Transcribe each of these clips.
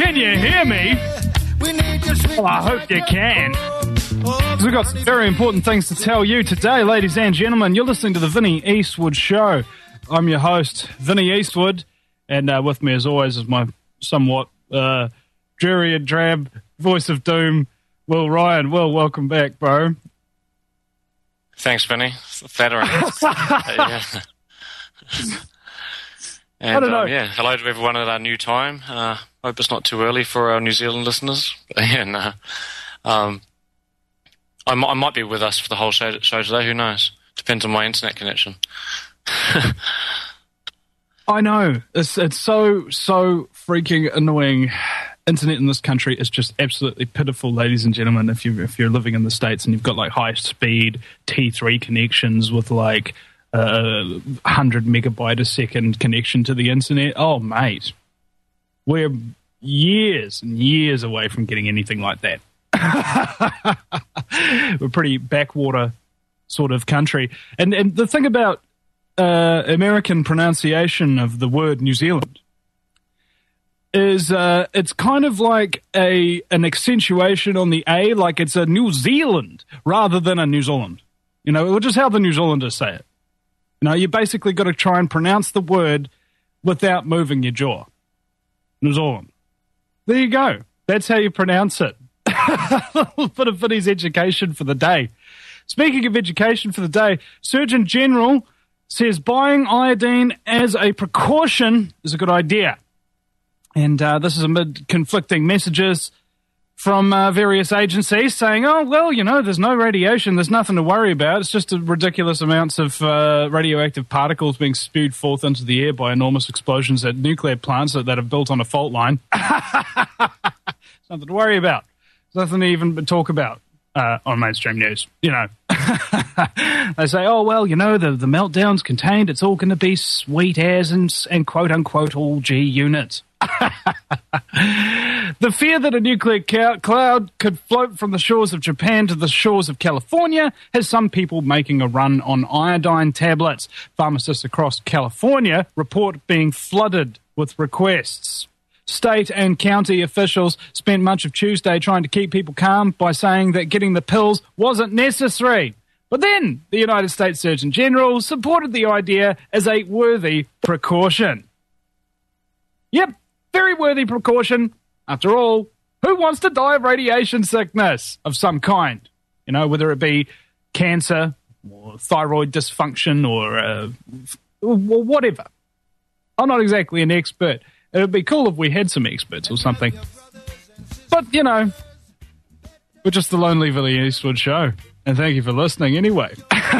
Can you hear me? Well, I hope you can. Because we've got some very important things to tell you today, ladies and gentlemen. You're listening to the Vinnie Eastwood Show. I'm your host, Vinnie Eastwood, and with me, as always, is my somewhat dreary and drab voice of doom, Will Ryan. Will, welcome back, bro. Thanks, Vinny. Flattering. And, I don't know. Hello to everyone at our new time. Hope it's not too early for our New Zealand listeners. And I might be with us for the whole show today. Who knows? Depends on my internet connection. I know. It's so freaking annoying. Internet in this country is just absolutely pitiful, ladies and gentlemen. If you're living in the States and you've got like high speed T3 connections with like 100 megabyte a second connection to the internet, oh mate, we're years and years away from getting anything like that. We're a pretty backwater sort of country. And the thing about American pronunciation of the word New Zealand is it's kind of like an accentuation on the A, like it's a New Zealand rather than a New Zealand. You know, which is how the New Zealanders say it. You know, you basically got to try and pronounce the word without moving your jaw. New Zealand. There you go. That's how you pronounce it. A little bit of Vinny's education for the day. Speaking of education for the day, Surgeon General says buying iodine as a precaution is a good idea. And this is amid conflicting messages from various agencies saying, oh, well, you know, there's no radiation, there's nothing to worry about. It's just ridiculous amounts of radioactive particles being spewed forth into the air by enormous explosions at nuclear plants that are built on a fault line. There's nothing to worry about. There's nothing to even talk about on mainstream news, you know. They say, oh, well, you know, the meltdown's contained. It's all going to be sweet as and quote-unquote all G units. The fear that a nuclear cloud could float from the shores of Japan to the shores of California has some people making a run on iodine tablets. Pharmacists across California report being flooded with requests. State and county officials spent much of Tuesday trying to keep people calm by saying that getting the pills wasn't necessary. But then the United States Surgeon General supported the idea as a worthy precaution. Yep, very worthy precaution. After all, who wants to die of radiation sickness of some kind? You know, whether it be cancer or thyroid dysfunction or whatever. I'm not exactly an expert. It would be cool if we had some experts or something. But, you know, we're just the Lonely Vinnie Eastwood Show. And thank you for listening anyway.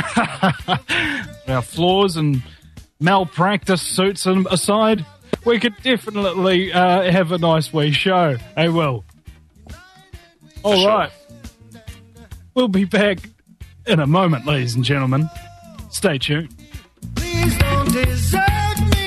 Our flaws and malpractice suits aside, we could definitely have a nice wee show. Hey, Will. All right. We'll be back in a moment, ladies and gentlemen. Stay tuned. Please don't desert me.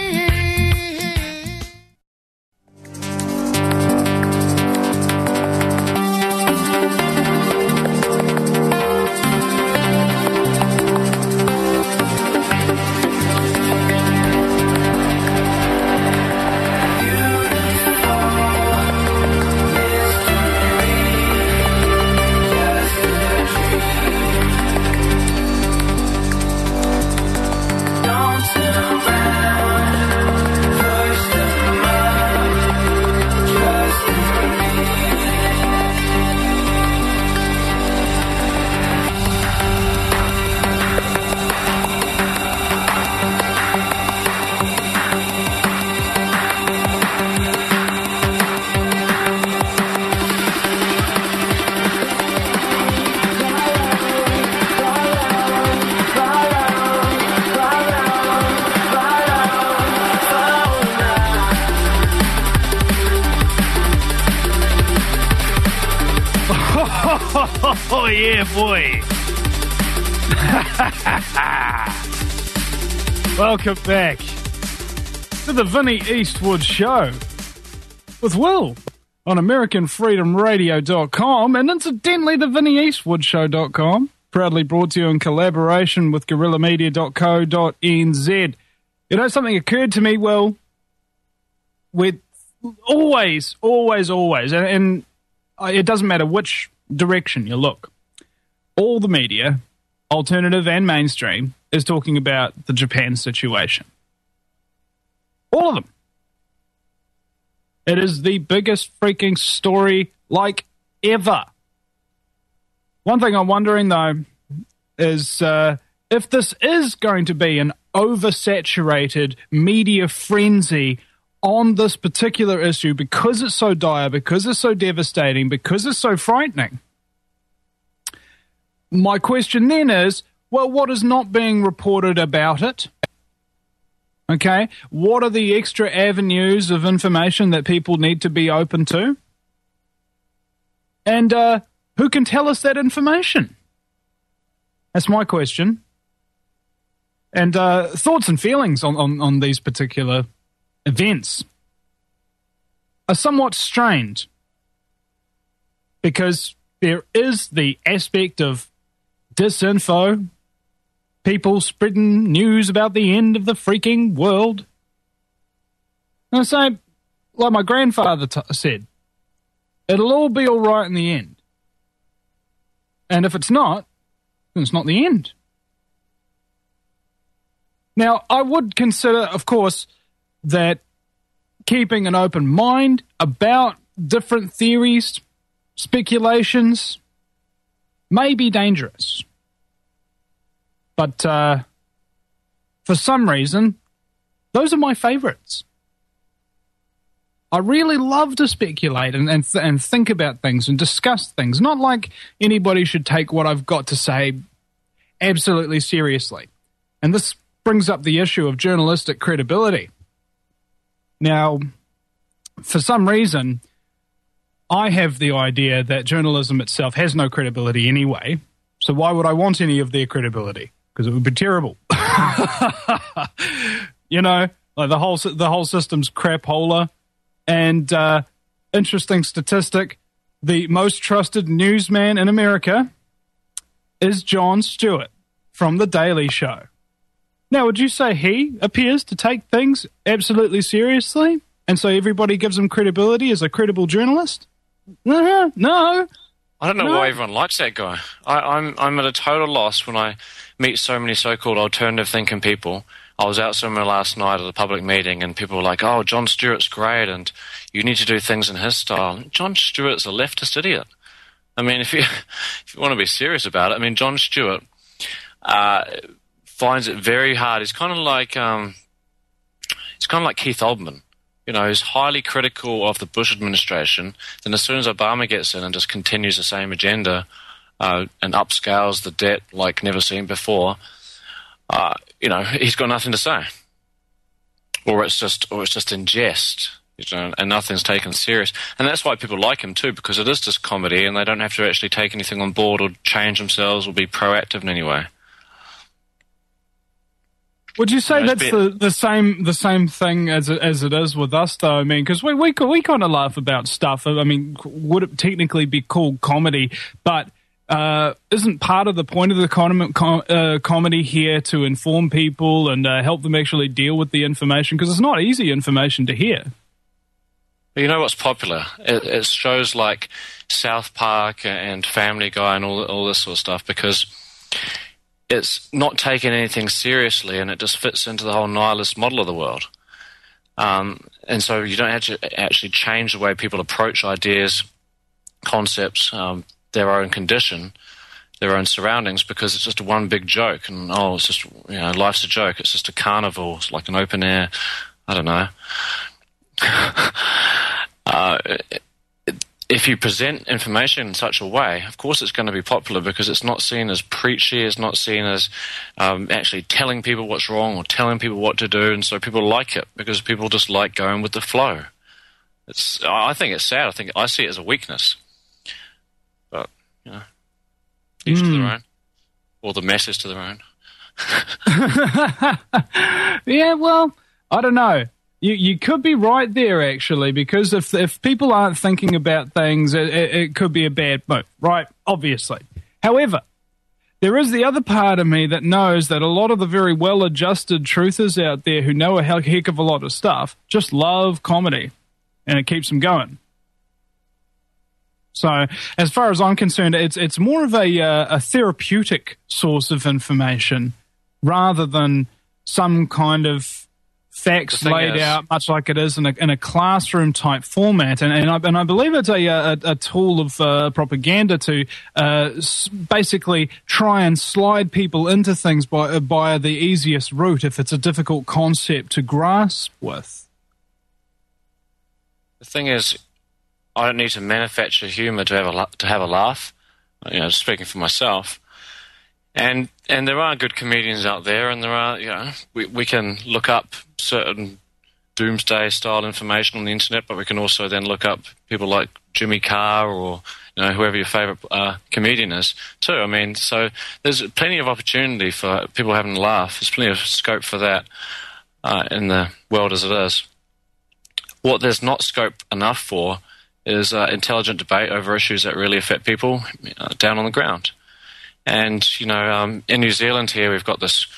Oh, yeah, boy. Welcome back to the Vinnie Eastwood Show with Will on AmericanFreedomRadio.com and incidentally the VinnieEastwoodShow.com, proudly brought to you in collaboration with GuerrillaMedia.co.nz. You know, something occurred to me, Will, with always, and it doesn't matter which direction you look. All the media, alternative and mainstream, is talking about the Japan situation. All of them. It is the biggest freaking story like ever. One thing I'm wondering, though, is if this is going to be an oversaturated media frenzy on this particular issue because it's so dire, because it's so devastating, because it's so frightening. My question then is, well, what is not being reported about it? Okay, what are the extra avenues of information that people need to be open to? And who can tell us that information? That's my question. And thoughts and feelings on these particular events are somewhat strained because there is the aspect of disinfo, people spreading news about the end of the freaking world. And I say, like my grandfather said, it'll all be all right in the end. And if it's not, then it's not the end. Now, I would consider, of course, that keeping an open mind about different theories, speculations, may be dangerous. But for some reason, those are my favorites. I really love to speculate and think about things and discuss things. Not like anybody should take what I've got to say absolutely seriously. And this brings up the issue of journalistic credibility. Now, for some reason, I have the idea that journalism itself has no credibility anyway. So why would I want any of their credibility? Because it would be terrible. You know, like the whole system's crapola. And interesting statistic, the most trusted newsman in America is Jon Stewart from The Daily Show. Now, would you say he appears to take things absolutely seriously? And so everybody gives him credibility as a credible journalist? No. I don't know why everyone likes that guy. I'm at a total loss when I meet so many so-called alternative thinking people. I was out somewhere last night at a public meeting and people were like, oh, Jon Stewart's great and you need to do things in his style. Jon Stewart's a leftist idiot. I mean, if you want to be serious about it, I mean, Jon Stewart finds it very hard. He's kind of like Keith Olbermann. You know, he's highly critical of the Bush administration. Then as soon as Obama gets in and just continues the same agenda and upscales the debt like never seen before, you know, he's got nothing to say. Or it's just in jest, you know, and nothing's taken serious. And that's why people like him too, because it is just comedy and they don't have to actually take anything on board or change themselves or be proactive in any way. Would you say that's the same thing as it is with us, though? I mean, because we kind of laugh about stuff. I mean, would it technically be called comedy? But isn't part of the point of the comedy here to inform people and help them actually deal with the information? Because it's not easy information to hear. You know what's popular? It's shows like South Park and Family Guy and all this sort of stuff, because it's not taking anything seriously and it just fits into the whole nihilist model of the world. And so you don't have to actually change the way people approach ideas, concepts, their own condition, their own surroundings, because it's just one big joke. And, it's just, you know, life's a joke. It's just a carnival. It's like an open air, I don't know. If you present information in such a way, of course it's going to be popular because it's not seen as preachy, it's not seen as actually telling people what's wrong or telling people what to do, and so people like it because people just like going with the flow. I think it's sad. I see it as a weakness. But, you know, each to their own. Or the masses to their own. Yeah, well, I don't know. You could be right there, actually, because if people aren't thinking about things, it could be a bad move, right? Obviously. However, there is the other part of me that knows that a lot of the very well-adjusted truthers out there who know a heck of a lot of stuff just love comedy. and it keeps them going. So, as far as I'm concerned, it's more of a therapeutic source of information rather than some kind of facts laid out, much like it is in a classroom type format. And I believe it's a tool of propaganda to basically try and slide people into things by the easiest route if it's a difficult concept to grasp with. The thing is, I don't need to manufacture humour to have a laugh. Speaking for myself, and there are good comedians out there, and there are we can look up certain doomsday style information on the internet, but we can also then look up people like Jimmy Carr or whoever your favourite comedian is too. I mean, so there's plenty of opportunity for people having a laugh. There's plenty of scope for that in the world as it is. What there's not scope enough for is intelligent debate over issues that really affect people down on the ground. And, in New Zealand here, we've got this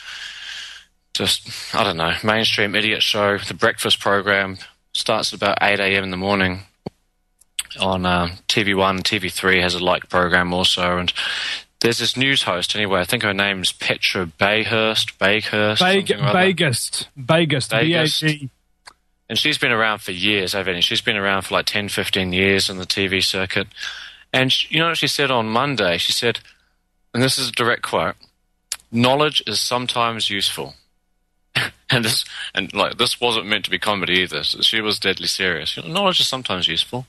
mainstream idiot show. The breakfast program starts at about 8 a.m. in the morning on TV1. TV3 has a like program also. And there's this news host, anyway, I think her name's Petra Bayhurst. Bagust. B-A-G. And she's been around for years, She's been around for like 10, 15 years in the TV circuit. And you know what she said on Monday? She said, and this is a direct quote, "Knowledge is sometimes useful." and this wasn't meant to be comedy either. So she was deadly serious. Knowledge is sometimes useful.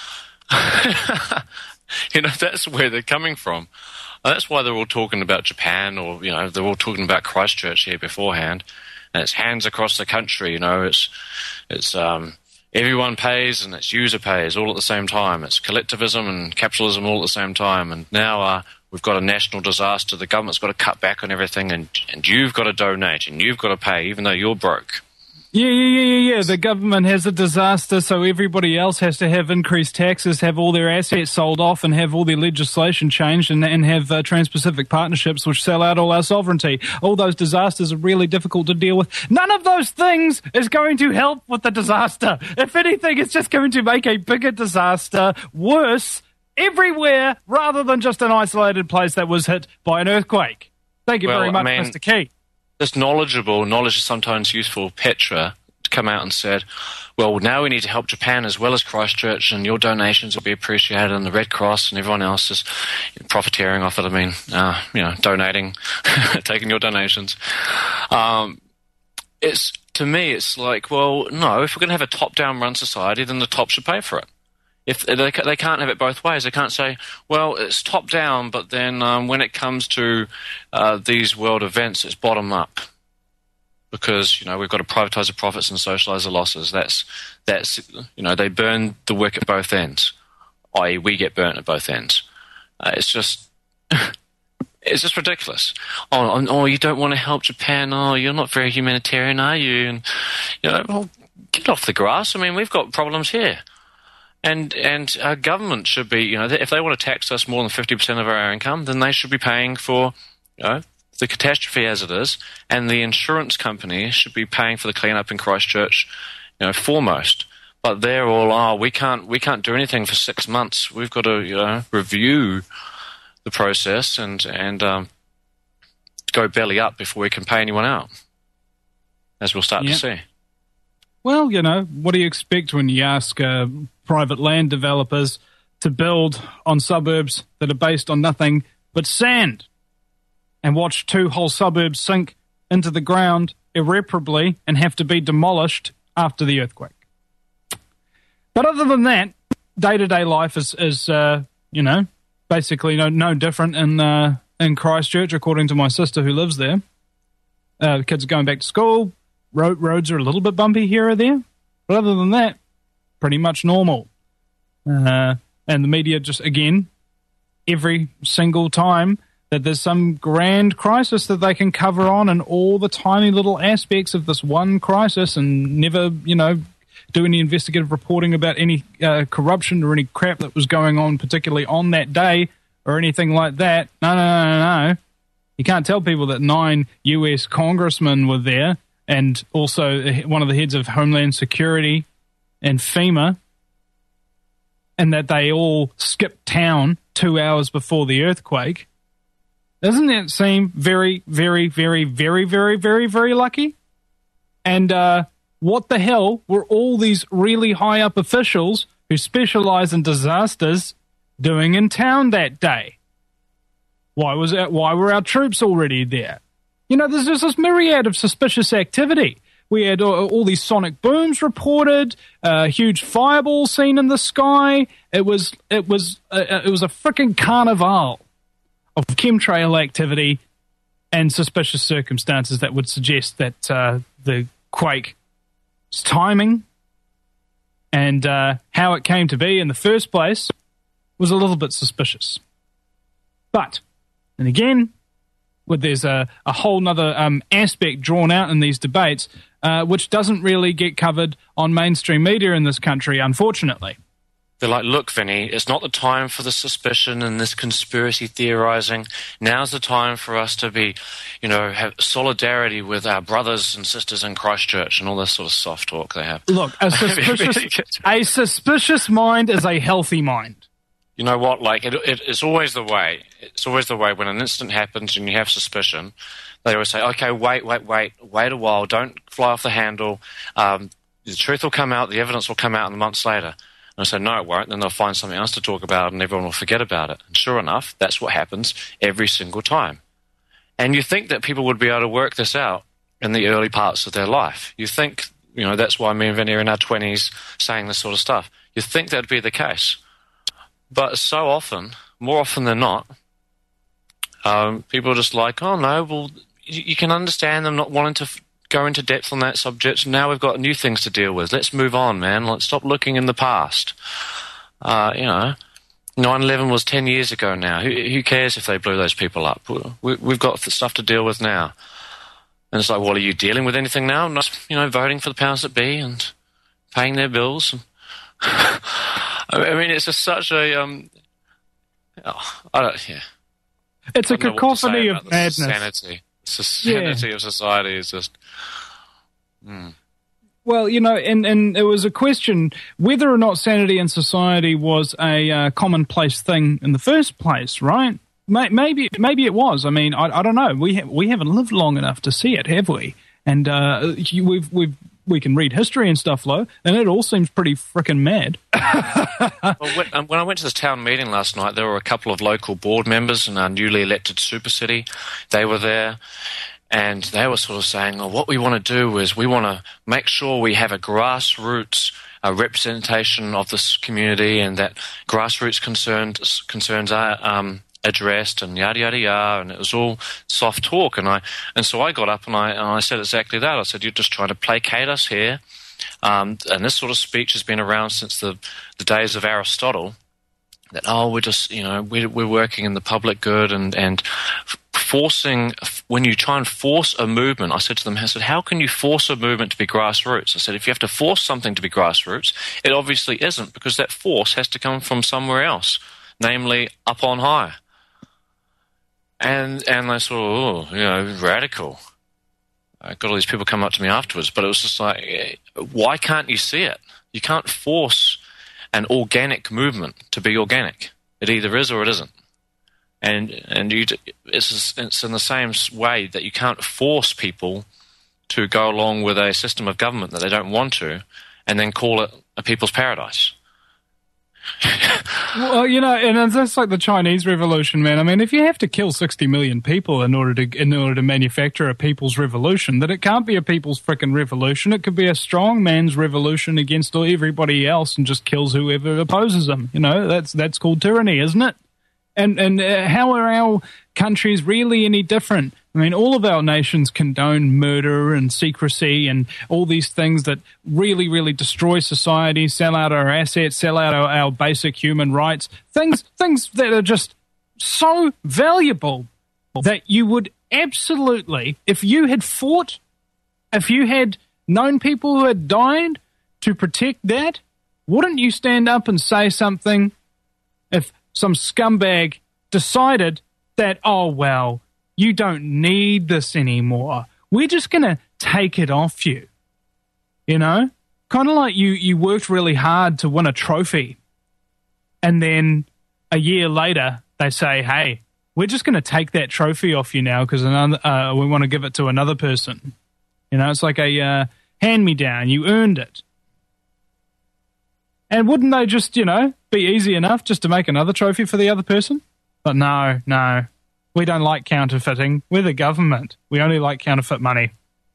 That's where they're coming from. And that's why they're all talking about Japan, or they're all talking about Christchurch here beforehand. And it's hands across the country. It's everyone pays and it's user pays all at the same time. It's collectivism and capitalism all at the same time. And now we've got a national disaster. The government's got to cut back on everything, and you've got to donate and you've got to pay, even though you're broke. Yeah. The government has a disaster, so everybody else has to have increased taxes, have all their assets sold off, and have all their legislation changed, and have Trans-Pacific partnerships which sell out all our sovereignty. All those disasters are really difficult to deal with. None of those things is going to help with the disaster. If anything, it's just going to make a bigger disaster worse everywhere, rather than just an isolated place that was hit by an earthquake. Thank you very much, Mr. Key. This knowledge is sometimes useful, Petra, to come out and said, well, now we need to help Japan as well as Christchurch, and your donations will be appreciated, and the Red Cross and everyone else is profiteering off it. Donating, taking your donations. To me, it's like, well, no, if we're going to have a top-down run society, then the top should pay for it. If they can't have it both ways. They can't say, well, it's top down, but then when it comes to these world events, it's bottom up, because we've got to privatize the profits and socialize the losses. That's they burn the wick at both ends, i.e., we get burnt at both ends. It's just ridiculous. Oh, you don't want to help Japan? Oh, you're not very humanitarian, are you? And well, get off the grass. I mean, we've got problems here. And our government should be, if they want to tax us more than 50% of our income, then they should be paying for, the catastrophe as it is, and the insurance company should be paying for the cleanup in Christchurch, foremost. But they're all, we can't do anything for 6 months. We've got to, review the process and go belly up before we can pay anyone out, as we'll start to see. Well, what do you expect when you ask private land developers to build on suburbs that are based on nothing but sand, and watch 2 whole suburbs sink into the ground irreparably and have to be demolished after the earthquake? But other than that, day-to-day life is basically no different in Christchurch, according to my sister who lives there. The kids are going back to school. Roads are a little bit bumpy here or there, but other than that, pretty much normal. And the media just, again, every single time that there's some grand crisis that they can cover on, and all the tiny little aspects of this one crisis, and never, do any investigative reporting about any corruption or any crap that was going on, particularly on that day or anything like that. No. You can't tell people that 9 US congressmen were there, and also one of the heads of Homeland Security and FEMA and that they all skipped town 2 hours before the earthquake. Doesn't that seem very, very, very, very, very, very, very lucky? And what the hell were all these really high up officials who specialize in disasters doing in town that day? Why were our troops already there? You know, there's just this myriad of suspicious activity. We had all these sonic booms reported, huge fireballs seen in the sky. It was a freaking carnival of chemtrail activity and suspicious circumstances that would suggest that the quake's timing and how it came to be in the first place was a little bit suspicious. But, and again, there's a whole nother aspect drawn out in these debates, which doesn't really get covered on mainstream media in this country, unfortunately. They're like, look, Vinny, it's not the time for the suspicion and this conspiracy theorizing. Now's the time for us to be, have solidarity with our brothers and sisters in Christchurch and all this sort of soft talk they have. Look, a suspicious mind is a healthy mind. You know what? Like, it's always the way. It's always the way when an incident happens and you have suspicion. They always say, okay, wait a while. Don't fly off the handle. The truth will come out. The evidence will come out in months later. And I say, no, it won't. Then they'll find something else to talk about and everyone will forget about it. And sure enough, that's what happens every single time. And you think that people would be able to work this out in the early parts of their life. You think, that's why me and Vinny are in our 20s saying this sort of stuff. You think that'd be the case. But so often, more often than not, people are just like, oh no, well, you can understand them not wanting to go into depth on that subject. Now we've got new things to deal with. Let's move on, man. Let's stop looking in the past. 9/11 was 10 years ago now. Who cares if they blew those people up? We've got stuff to deal with now. And it's like, well, are you dealing with anything now? Not, voting for the powers that be and paying their bills. I mean, it's just such a It's a cacophony of madness. Sanity. The sanity of society is just. Well, and it was a question whether or not sanity in society was a commonplace thing in the first place, right? Maybe it was. I mean, I don't know. We haven't lived long enough to see it, have we? And we can read history and stuff, and it all seems pretty frickin' mad. Well, when I went to this town meeting last night, there were a couple of local board members in our newly elected super city. They were there, and they were sort of saying, what we want to do is we want to make sure we have a grassroots representation of this community and that grassroots concerns are addressed and yada yada yada, and it was all soft talk. And so I got up and I said exactly that. I said, you're just trying to placate us here. And this sort of speech has been around since the days of Aristotle. That we're just we're working in the public good and forcing. When you try and force a movement, I said to them, how can you force a movement to be grassroots? I said, if you have to force something to be grassroots, it obviously isn't, because that force has to come from somewhere else, namely up on high. And they sort of, radical. I got all these people coming up to me afterwards, but it was just like, why can't you see it? You can't force an organic movement to be organic. It either is or it isn't. And it's in the same way that you can't force people to go along with a system of government that they don't want to, and then call it a people's paradise. Well, and that's like the Chinese Revolution, man. I mean, if you have to kill 60 million people in order to manufacture a people's revolution, then it can't be a people's frickin' revolution. It could be a strong man's revolution against everybody else and just kills whoever opposes them. That's called tyranny, isn't it? And how are our countries really any different? I mean, all of our nations condone murder and secrecy and all these things that really, really destroy society, sell out our assets, sell out our basic human rights, things that are just so valuable that you would absolutely, if you had known people who had died to protect that, wouldn't you stand up and say something if some scumbag decided that, you don't need this anymore. We're just going to take it off you. Kind of like you worked really hard to win a trophy and then a year later they say, hey, we're just going to take that trophy off you now because we want to give it to another person. You know, it's like a hand-me-down. You earned it. And wouldn't they just, you know, be easy enough just to make another trophy for the other person? But no. We don't like counterfeiting. We're the government. We only like counterfeit money.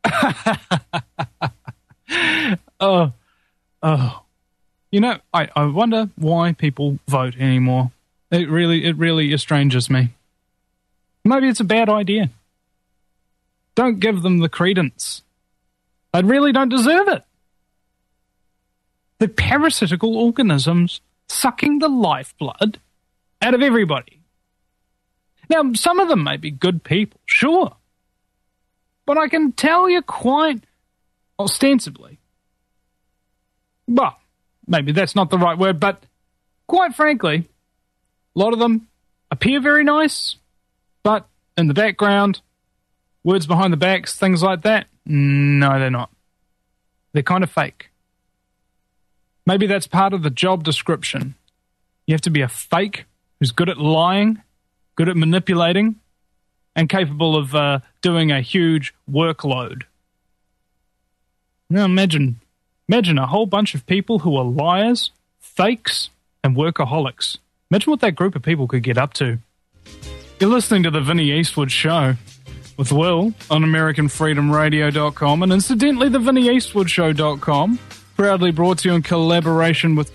Oh. You know, I wonder why people vote anymore. It really estranges me. Maybe it's a bad idea. Don't give them the credence. They really don't deserve it. The parasitical organisms sucking the lifeblood out of everybody. Now, some of them may be good people, sure. But I can tell you quite ostensibly, well, maybe that's not the right word, but quite frankly, a lot of them appear very nice, but in the background, words behind the backs, things like that, no, they're not. They're kind of fake. Maybe that's part of the job description. You have to be a fake who's good at lying, good at manipulating, and capable of doing a huge workload. Now imagine a whole bunch of people who are liars, fakes, and workaholics. Imagine what that group of people could get up to. You're listening to the Vinnie Eastwood Show with Will on AmericanFreedomRadio.com and incidentally the VinnieEastwoodShow.com. Proudly brought to you in collaboration with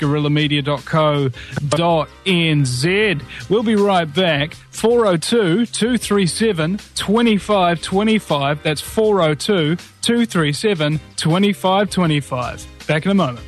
GorillaMedia.co.nz. We'll be right back. 402-237-2525. That's 402-237-2525. Back in a moment.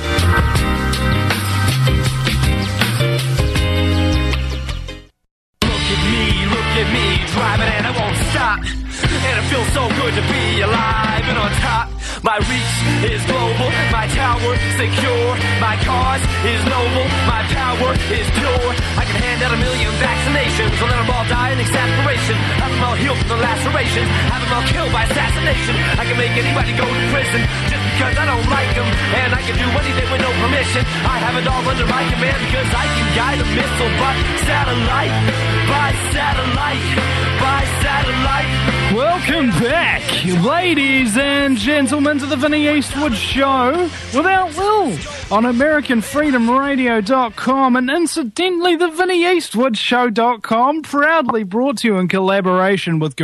Look at me, driving and I won't stop. And it feels so good to be alive and on top. My reach is global, my tower secure, my cause is noble, my power is pure. I can hand out 1 million vaccinations, I'll let them all die in exasperation. Have them all healed from the lacerations, have them all killed by assassination. I can make anybody go to prison just because I don't like them, and I can do anything with no permission. I have it all under my command because I can guide a missile by satellite, by satellite, by satellite. Welcome back, ladies and gentlemen, to the Vinnie Eastwood Show without Will on AmericanFreedomRadio.com and incidentally the VinnieEastwoodShow.com, proudly brought to you in collaboration with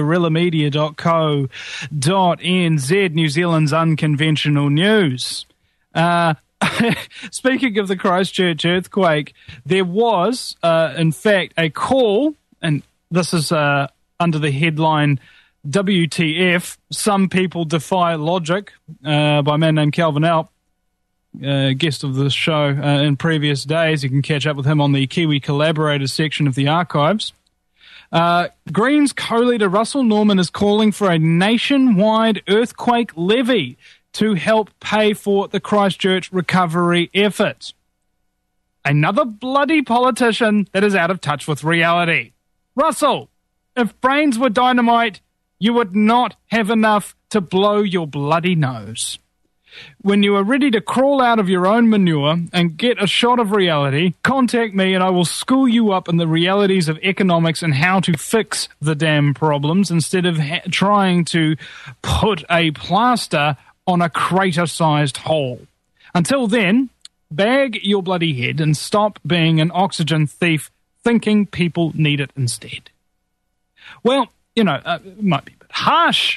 GorillaMedia.co.nz, New Zealand's unconventional news. Speaking of the Christchurch earthquake, there was, in fact, a call, and this is under the headline WTF, Some People Defy Logic, by a man named Calvin Alp, guest of the show in previous days. You can catch up with him on the Kiwi Collaborators section of the archives. Greens co-leader Russell Norman is calling for a nationwide earthquake levy to help pay for the Christchurch recovery effort. Another bloody politician that is out of touch with reality. Russell, if brains were dynamite, you would not have enough to blow your bloody nose. When you are ready to crawl out of your own manure and get a shot of reality, contact me and I will school you up in the realities of economics and how to fix the damn problems instead of trying to put a plaster on a crater-sized hole. Until then, bag your bloody head and stop being an oxygen thief thinking people need it instead. Well, you know, it might be a bit harsh.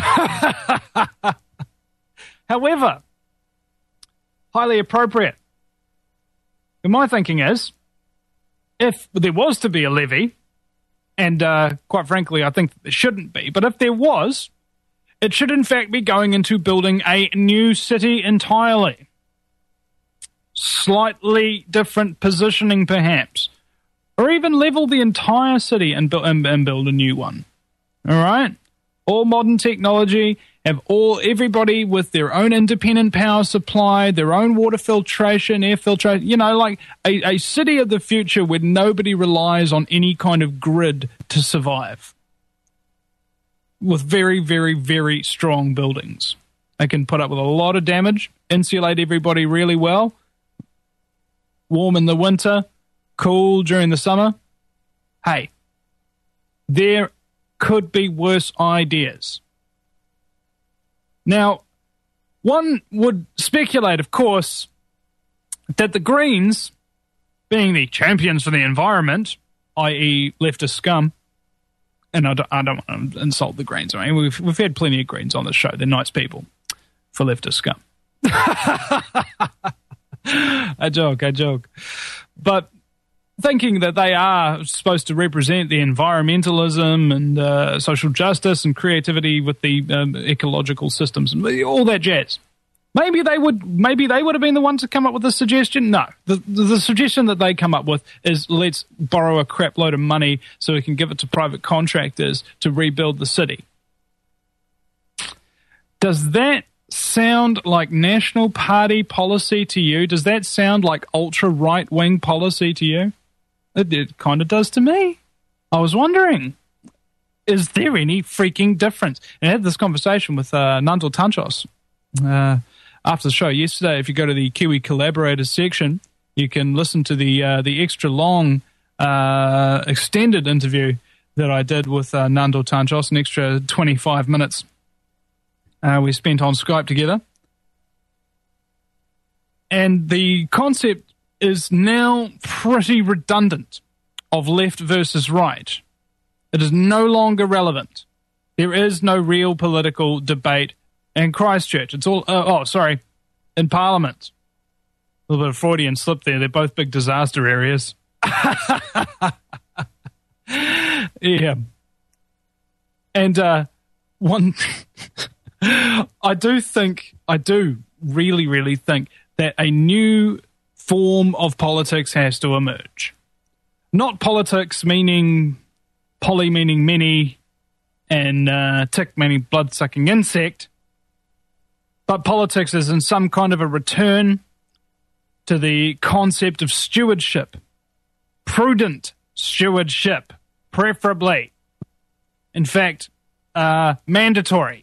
However, highly appropriate. And my thinking is, if there was to be a levy, and quite frankly, I think there shouldn't be, but if there was, it should in fact be going into building a new city entirely. Slightly different positioning, perhaps. Or even level the entire city and build a new one. All right? All modern technology, have everybody with their own independent power supply, their own water filtration, air filtration, you know, like a city of the future where nobody relies on any kind of grid to survive. With very, very, very strong buildings. They can put up with a lot of damage, insulate everybody really well, warm in the winter, cool during the summer. Hey, there could be worse ideas. Now, one would speculate, of course, that the Greens, being the champions for the environment, i.e. leftist scum, and I don't want to insult the Greens. I mean, we've had plenty of Greens on this show. They're nice people for leftist scum. I joke. But thinking that they are supposed to represent the environmentalism and social justice and creativity with the ecological systems and all that jazz. Maybe they would have been the ones to come up with the suggestion. No, the suggestion that they come up with is let's borrow a crap load of money so we can give it to private contractors to rebuild the city. Does that sound like National Party policy to you? Does that sound like ultra right-wing policy to you? It kind of does to me. I was wondering, is there any freaking difference? And I had this conversation with Nandal Tanchos after the show yesterday. If you go to the Kiwi Collaborators section, you can listen to the extra long extended interview that I did with Nandal Tanchos, an extra 25 minutes we spent on Skype together. And the concept is now pretty redundant of left versus right. It is no longer relevant. There is no real political debate in Christchurch. It's all, in Parliament. A little bit of Freudian slip there. They're both big disaster areas. Yeah. And one, I do really think that a new form of politics has to emerge. Not politics meaning poly meaning many and tick meaning blood-sucking insect, but politics is in some kind of a return to the concept of stewardship. Prudent stewardship, preferably. In fact, mandatory.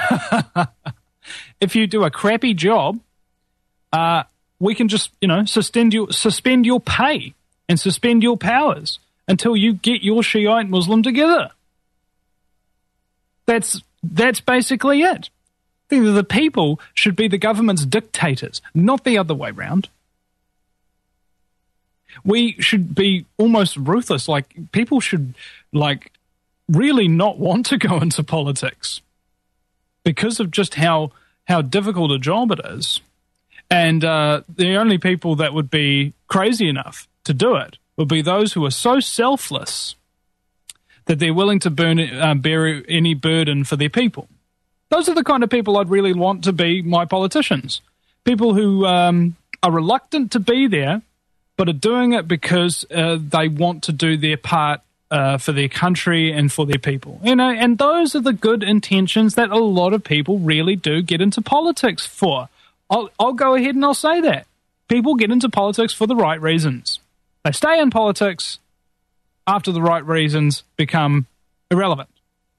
If you do a crappy job, we can just, suspend your pay and suspend your powers until you get your Shiite Muslim together. That's basically it. I think that the people should be the government's dictators, not the other way round. We should be almost ruthless. Like, people should, really not want to go into politics because of just how difficult a job it is. And the only people that would be crazy enough to do it would be those who are so selfless that they're willing to bear any burden for their people. Those are the kind of people I'd really want to be my politicians. People who are reluctant to be there, but are doing it because they want to do their part for their country and for their people. And those are the good intentions that a lot of people really do get into politics for. I'll go ahead and I'll say that. People get into politics for the right reasons. They stay in politics after the right reasons become irrelevant.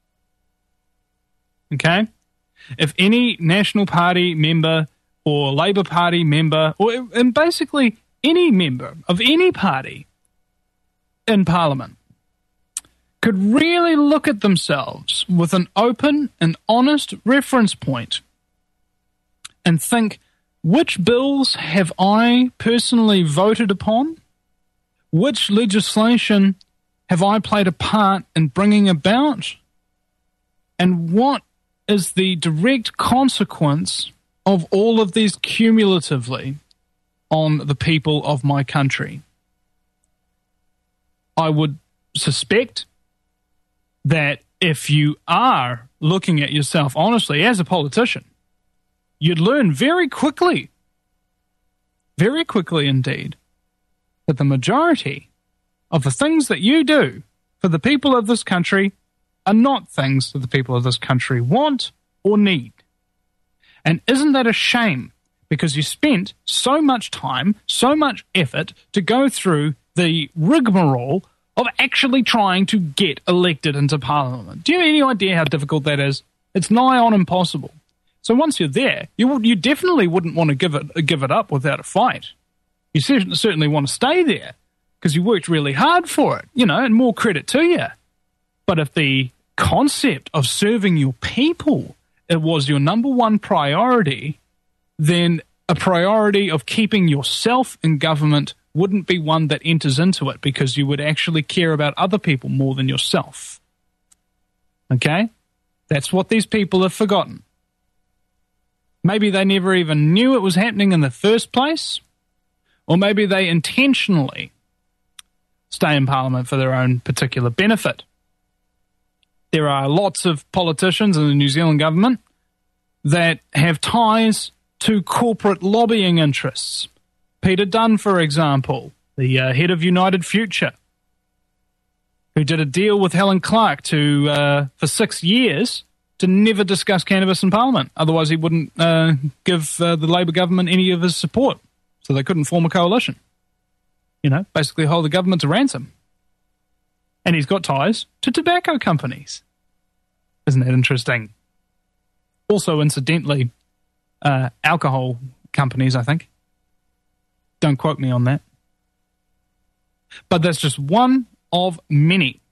Okay? If any National Party member or Labour Party member, and basically any member of any party in Parliament could really look at themselves with an open and honest reference point and think, which bills have I personally voted upon? Which legislation have I played a part in bringing about? And what is the direct consequence of all of these cumulatively on the people of my country? I would suspect that if you are looking at yourself honestly as a politician, you'd learn very quickly indeed, that the majority of the things that you do for the people of this country are not things that the people of this country want or need. And isn't that a shame? Because you spent so much time, so much effort to go through the rigmarole of actually trying to get elected into Parliament. Do you have any idea how difficult that is? It's nigh on impossible. So once you're there, you definitely wouldn't want to give it up without a fight. You certainly want to stay there. because you worked really hard for it, and more credit to you. But if the concept of serving your people, it was your number one priority, then a priority of keeping yourself in government wouldn't be one that enters into it, because you would actually care about other people more than yourself. Okay? That's what these people have forgotten. Maybe they never even knew it was happening in the first place, or maybe they intentionally stay in Parliament for their own particular benefit. There are lots of politicians in the New Zealand government that have ties to corporate lobbying interests. Peter Dunn, for example, the head of United Future, who did a deal with Helen Clark for 6 years to never discuss cannabis in Parliament. Otherwise, he wouldn't give the Labour government any of his support, so they couldn't form a coalition. Basically hold the government to ransom. And he's got ties to tobacco companies. Isn't that interesting? Also, incidentally, alcohol companies, I think. Don't quote me on that. But that's just one of many.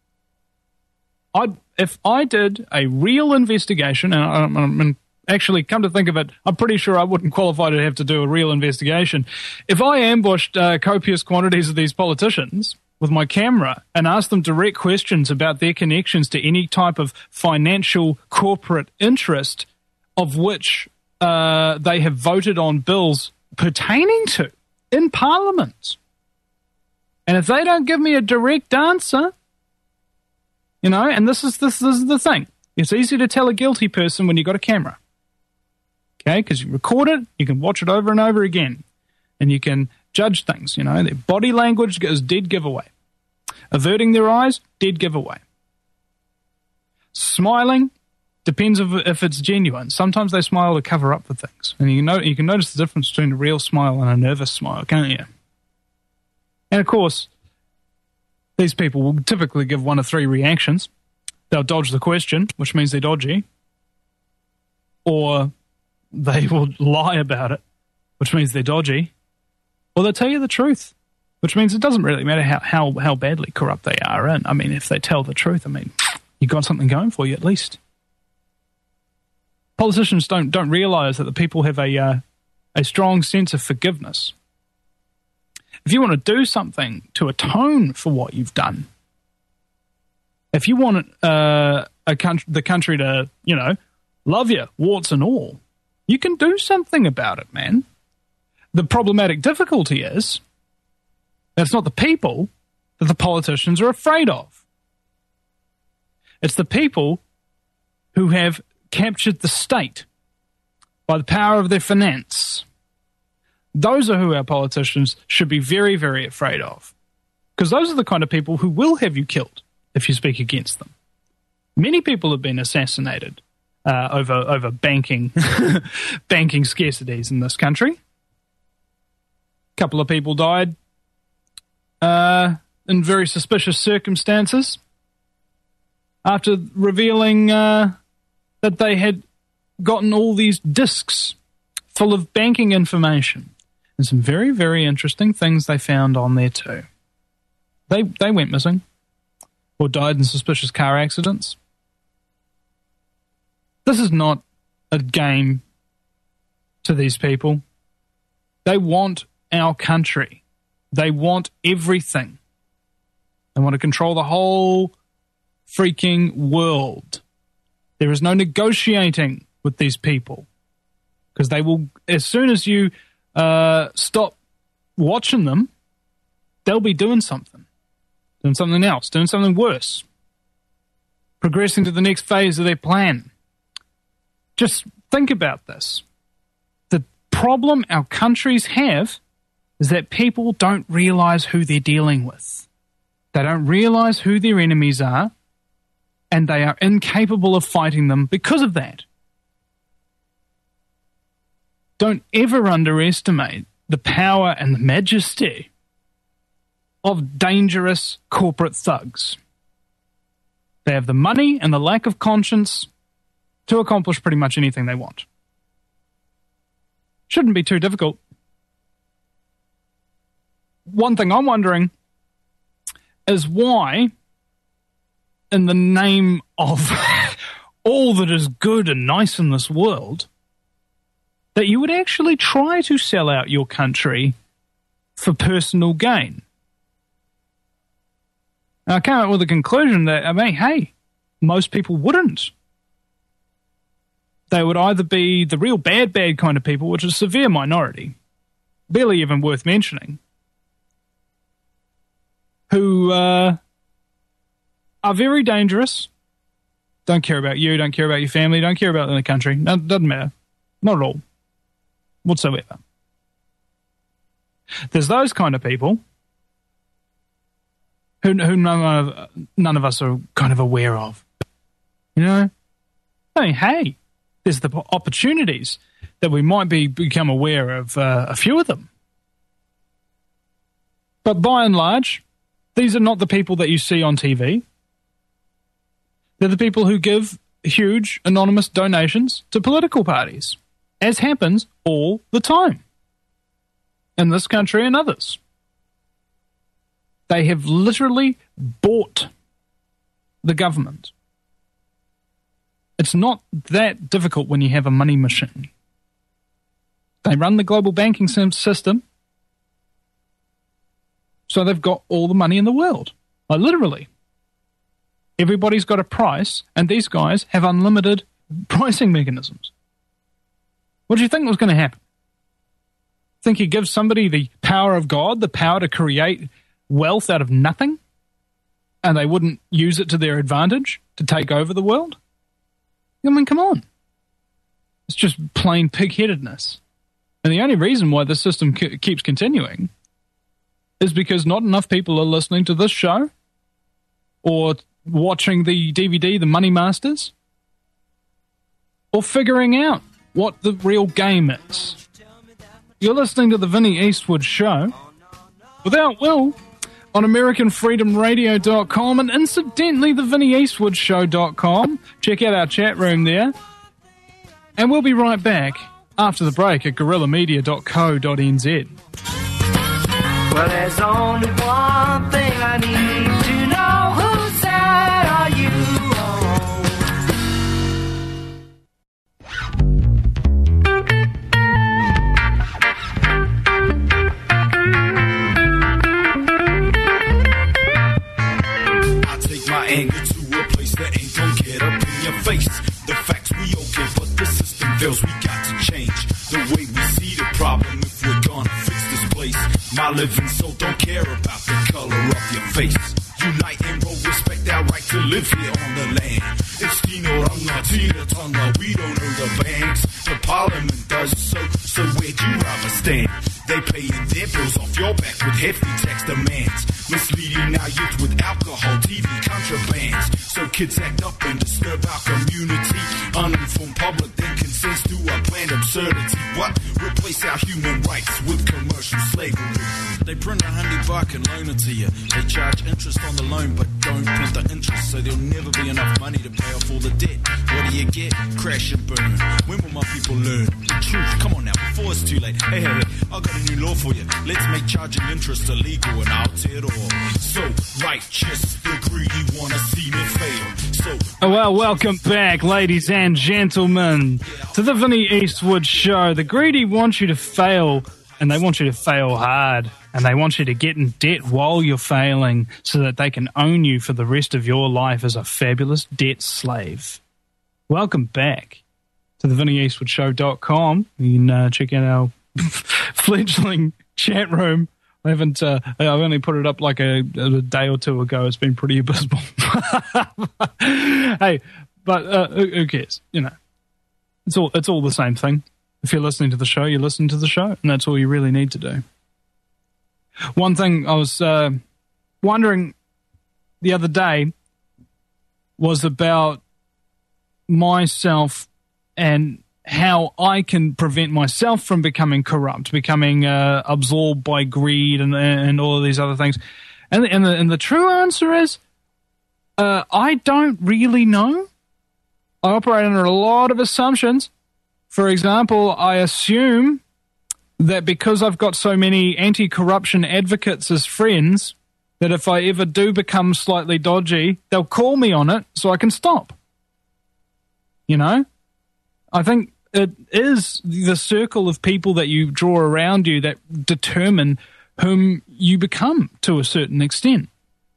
If I did a real investigation, and actually, come to think of it, I'm pretty sure I wouldn't qualify to have to do a real investigation. If I ambushed copious quantities of these politicians with my camera and asked them direct questions about their connections to any type of financial corporate interest of which they have voted on bills pertaining to in Parliament, and if they don't give me a direct answer, and this is the thing. It's easy to tell a guilty person when you've got a camera. Okay, because you record it, you can watch it over and over again, and you can judge things. Their body language is dead giveaway. Averting their eyes, dead giveaway. Smiling depends if it's genuine. Sometimes they smile to cover up for things, and you can notice the difference between a real smile and a nervous smile, can't you? And of course, these people will typically give one of three reactions. They'll dodge the question, which means they're dodgy, or they will lie about it, which means they're dodgy, or they'll tell you the truth, which means it doesn't really matter how badly corrupt they are. And I mean, if they tell the truth, you got something going for you at least. Politicians don't realise that the people have a strong sense of forgiveness. If you want to do something to atone for what you've done, if you want the country to, love you, warts and all, you can do something about it, man. The problematic difficulty is that it's not the people that the politicians are afraid of. It's the people who have captured the state by the power of their finance. Those are who our politicians should be very, very afraid of, because those are the kind of people who will have you killed if you speak against them. Many people have been assassinated over banking banking scarcities in this country. A couple of people died in very suspicious circumstances after revealing that they had gotten all these discs full of banking information. And some very, very interesting things they found on there too. They went missing or died in suspicious car accidents. This is not a game to these people. They want our country. They want everything. They want to control the whole freaking world. There is no negotiating with these people, because they will, as soon as you stop watching them, they'll be doing something else, doing something worse, progressing to the next phase of their plan. Just think about this. The problem our countries have is that people don't realize who they're dealing with. They don't realize who their enemies are, and they are incapable of fighting them because of that. Don't ever underestimate the power and the majesty of dangerous corporate thugs. They have the money and the lack of conscience to accomplish pretty much anything they want. Shouldn't be too difficult. One thing I'm wondering is why, in the name of all that is good and nice in this world, that you would actually try to sell out your country for personal gain. And I came up with a conclusion that, hey, most people wouldn't. They would either be the real bad kind of people, which is a severe minority, barely even worth mentioning, who are very dangerous, don't care about you, don't care about your family, don't care about the country. No, doesn't matter. Not at all. Whatsoever. There's those kind of people who none of us are kind of aware of. You know? Hey, there's the opportunities that we might become aware of, a few of them. But by and large, these are not the people that you see on TV. They're the people who give huge anonymous donations to political parties, as happens all the time in this country and others. They have literally bought the government. It's not that difficult when you have a money machine. They run the global banking system, so they've got all the money in the world. Like, literally. Everybody's got a price, and these guys have unlimited pricing mechanisms. What do you think was going to happen? Think you give somebody the power of God, the power to create wealth out of nothing, and they wouldn't use it to their advantage to take over the world? I mean, come on. It's just plain pig-headedness. And the only reason why this system keeps continuing is because not enough people are listening to this show or watching the DVD, The Money Masters, or figuring out what the real game is. You're listening to the Vinnie Eastwood Show without Will on AmericanFreedomRadio.com and incidentally the VinnieEastwoodShow.com. Check out our chat room there. And we'll be right back after the break at GorillaMedia.co.nz. Well, there's only one thing I need to know. Whose side are you I take my anger to a place that ain't gon' get up in your face. The facts we okay, but the system fails. We got to change the way we see the problem if we're gonna fix this place. My living soul don't care about the color of your face. Unite and roll, respect our right to live here on the land. It's Tino Ranga, Tina Tonga, we don't own the banks. The parliament does so where'd you rather stand? They paying their bills off your back with hefty tax demands. Misleading our youth with alcohol, TV, contrabands. So kids act up and disturb our community. Uninformed public then consents to a planned absurdity. What? Replace our human rights with commercial slavery. They print $100 and loan it to you. They charge interest on the loan but don't print the interest. So there'll never be enough money to pay off all the debt. What do you get? Crash and burn. When will my people learn the truth? Come on now, before it's too late. Hey, I got a new law for you. Let's make charging interest illegal and I'll tear it all. So righteous, the greedy wanna see me fail. Well, welcome back, ladies and gentlemen, to the Vinnie Eastwood Show. The greedy want you to fail, and they want you to fail hard, and they want you to get in debt while you're failing so that they can own you for the rest of your life as a fabulous debt slave. Welcome back to the VinnieEastwoodShow.com. You can check out our fledgling chat room. I've only put it up like a day or two ago. It's been pretty abysmal. Hey, but who cares? You know, it's all the same thing. If you're listening to the show, you listen to the show, and that's all you really need to do. One thing I was wondering the other day was about myself and how I can prevent myself from becoming corrupt, becoming absorbed by greed and all of these other things. And the true answer is, I don't really know. I operate under a lot of assumptions. For example, I assume that because I've got so many anti-corruption advocates as friends, that if I ever do become slightly dodgy, they'll call me on it so I can stop. You know? I think it is the circle of people that you draw around you that determine whom you become to a certain extent.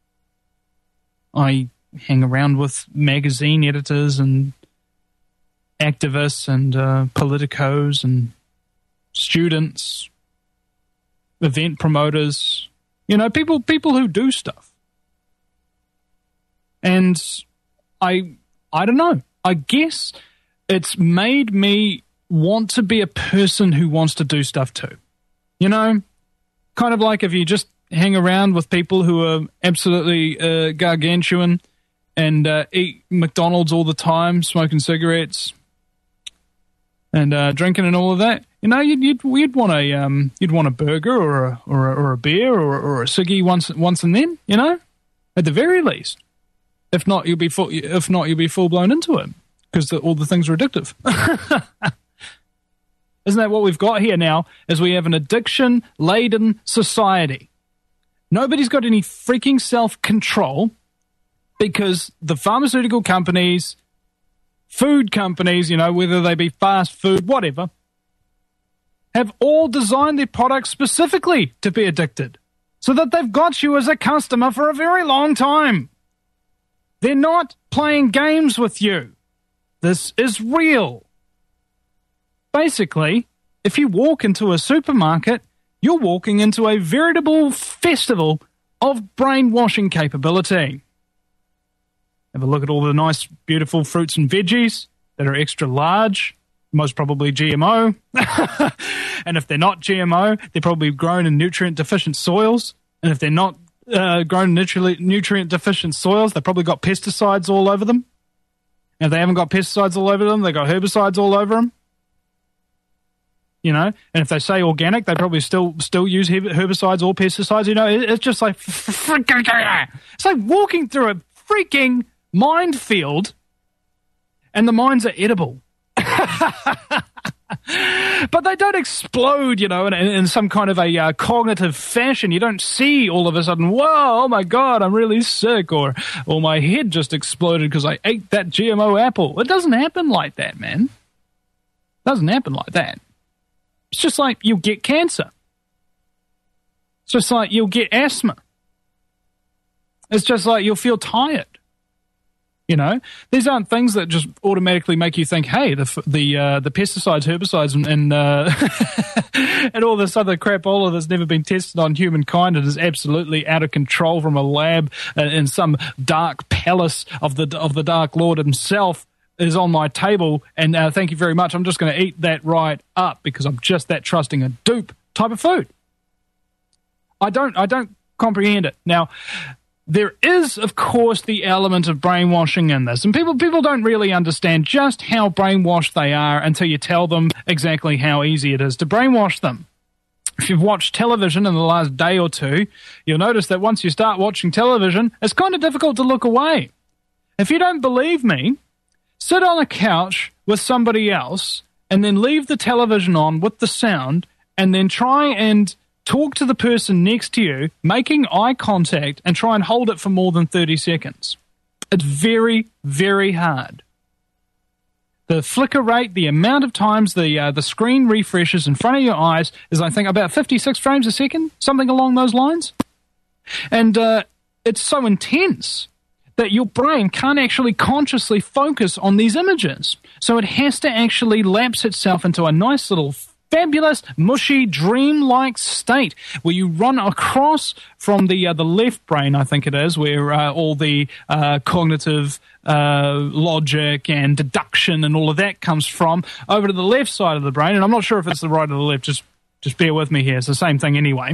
I hang around with magazine editors and activists and politicos and students, event promoters, you know, people who do stuff. And I don't know. I guess it's made me want to be a person who wants to do stuff too. You know, kind of like if you just hang around with people who are absolutely gargantuan and eat McDonald's all the time, smoking cigarettes and drinking and all of that. You know, you'd want a burger or a beer or a ciggy once and then. You know, at the very least. If not, you'll be full blown into it because all the things are addictive. Isn't that what we've got here now? Is we have an addiction laden society. Nobody's got any freaking self control because the pharmaceutical companies, food companies, you know, whether they be fast food, whatever, have all designed their products specifically to be addicted so that they've got you as a customer for a very long time. They're not playing games with you. This is real. Basically, if you walk into a supermarket, you're walking into a veritable festival of brainwashing capability. Have a look at all the nice, beautiful fruits and veggies that are extra large, most probably GMO. And if they're not GMO, they're probably grown in nutrient-deficient soils. And if they're not grown in nutrient-deficient soils, they've probably got pesticides all over them. And if they haven't got pesticides all over them, they've got herbicides all over them. You know, and if they say organic, they probably still use herbicides or pesticides. You know, it's just like it's like walking through a freaking minefield, and the mines are edible, but they don't explode. You know, in some kind of a cognitive fashion. You don't see all of a sudden, whoa, oh my God, I'm really sick, or my head just exploded because I ate that GMO apple. It doesn't happen like that, man. It doesn't happen like that. It's just like you'll get cancer. It's just like you'll get asthma. It's just like you'll feel tired. You know, these aren't things that just automatically make you think, hey, the pesticides, herbicides, and and all this other crapola that's never been tested on humankind and is absolutely out of control from a lab in some dark palace of the Dark Lord himself is on my table, and thank you very much. I'm just going to eat that right up because I'm just that trusting a dupe type of food. I don't comprehend it. Now, there is, of course, the element of brainwashing in this, and people don't really understand just how brainwashed they are until you tell them exactly how easy it is to brainwash them. If you've watched television in the last day or two, you'll notice that once you start watching television, it's kind of difficult to look away. If you don't believe me, sit on a couch with somebody else and then leave the television on with the sound and then try and talk to the person next to you, making eye contact, and try and hold it for more than 30 seconds. It's very, very hard. The flicker rate, the amount of times the screen refreshes in front of your eyes is, I think, about 56 frames a second, something along those lines. And it's so intense that your brain can't actually consciously focus on these images. So it has to actually lapse itself into a nice little fabulous, mushy, dream-like state where you run across from the left brain, I think it is, where all the cognitive logic and deduction and all of that comes from, over to the left side of the brain. And I'm not sure if it's the right or the left. Just bear with me here. It's the same thing anyway.